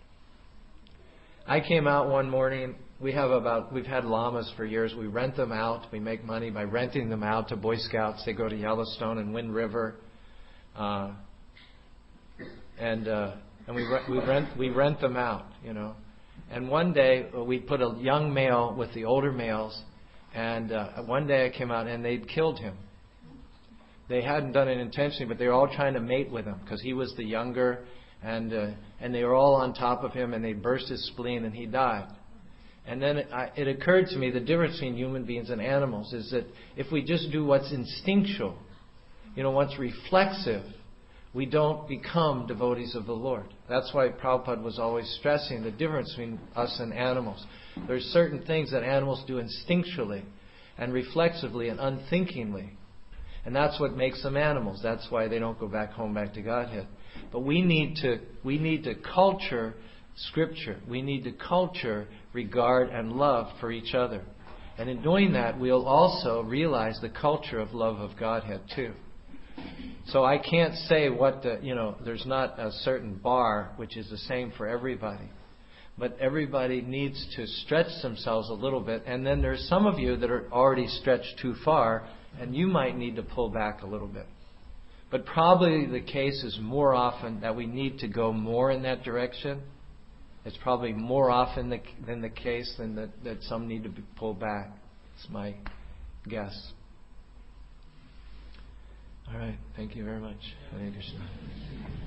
I came out one morning. We have about we've had llamas for years. We rent them out. We make money by renting them out to Boy Scouts. They go to Yellowstone and Wind River, uh, and uh, and we re- we rent we rent them out, you know. And one day we put a young male with the older males, and uh, one day I came out and they'd killed him. They hadn't done it intentionally, but they were all trying to mate with him because he was the younger, and uh, and they were all on top of him, and they burst his spleen, and he died. And then it, I, it occurred to me the difference between human beings and animals is that if we just do what's instinctual, you know, what's reflexive, we don't become devotees of the Lord. That's why Prabhupada was always stressing the difference between us and animals. There's certain things that animals do instinctually and reflexively and unthinkingly. And that's what makes them animals. That's why they don't go back home, back to Godhead. But we need to we need to culture Scripture. We need to culture regard and love for each other. And in doing that, we'll also realize the culture of love of Godhead too. So I can't say what the, you know, there's not a certain bar which is the same for everybody. But everybody needs to stretch themselves a little bit. And then there's some of you that are already stretched too far, and you might need to pull back a little bit. But probably the case is more often that we need to go more in that direction. It's probably more often the, than the case than that, that some need to be pulled back. It's my guess. All right. Thank you very much. Hare Krishna.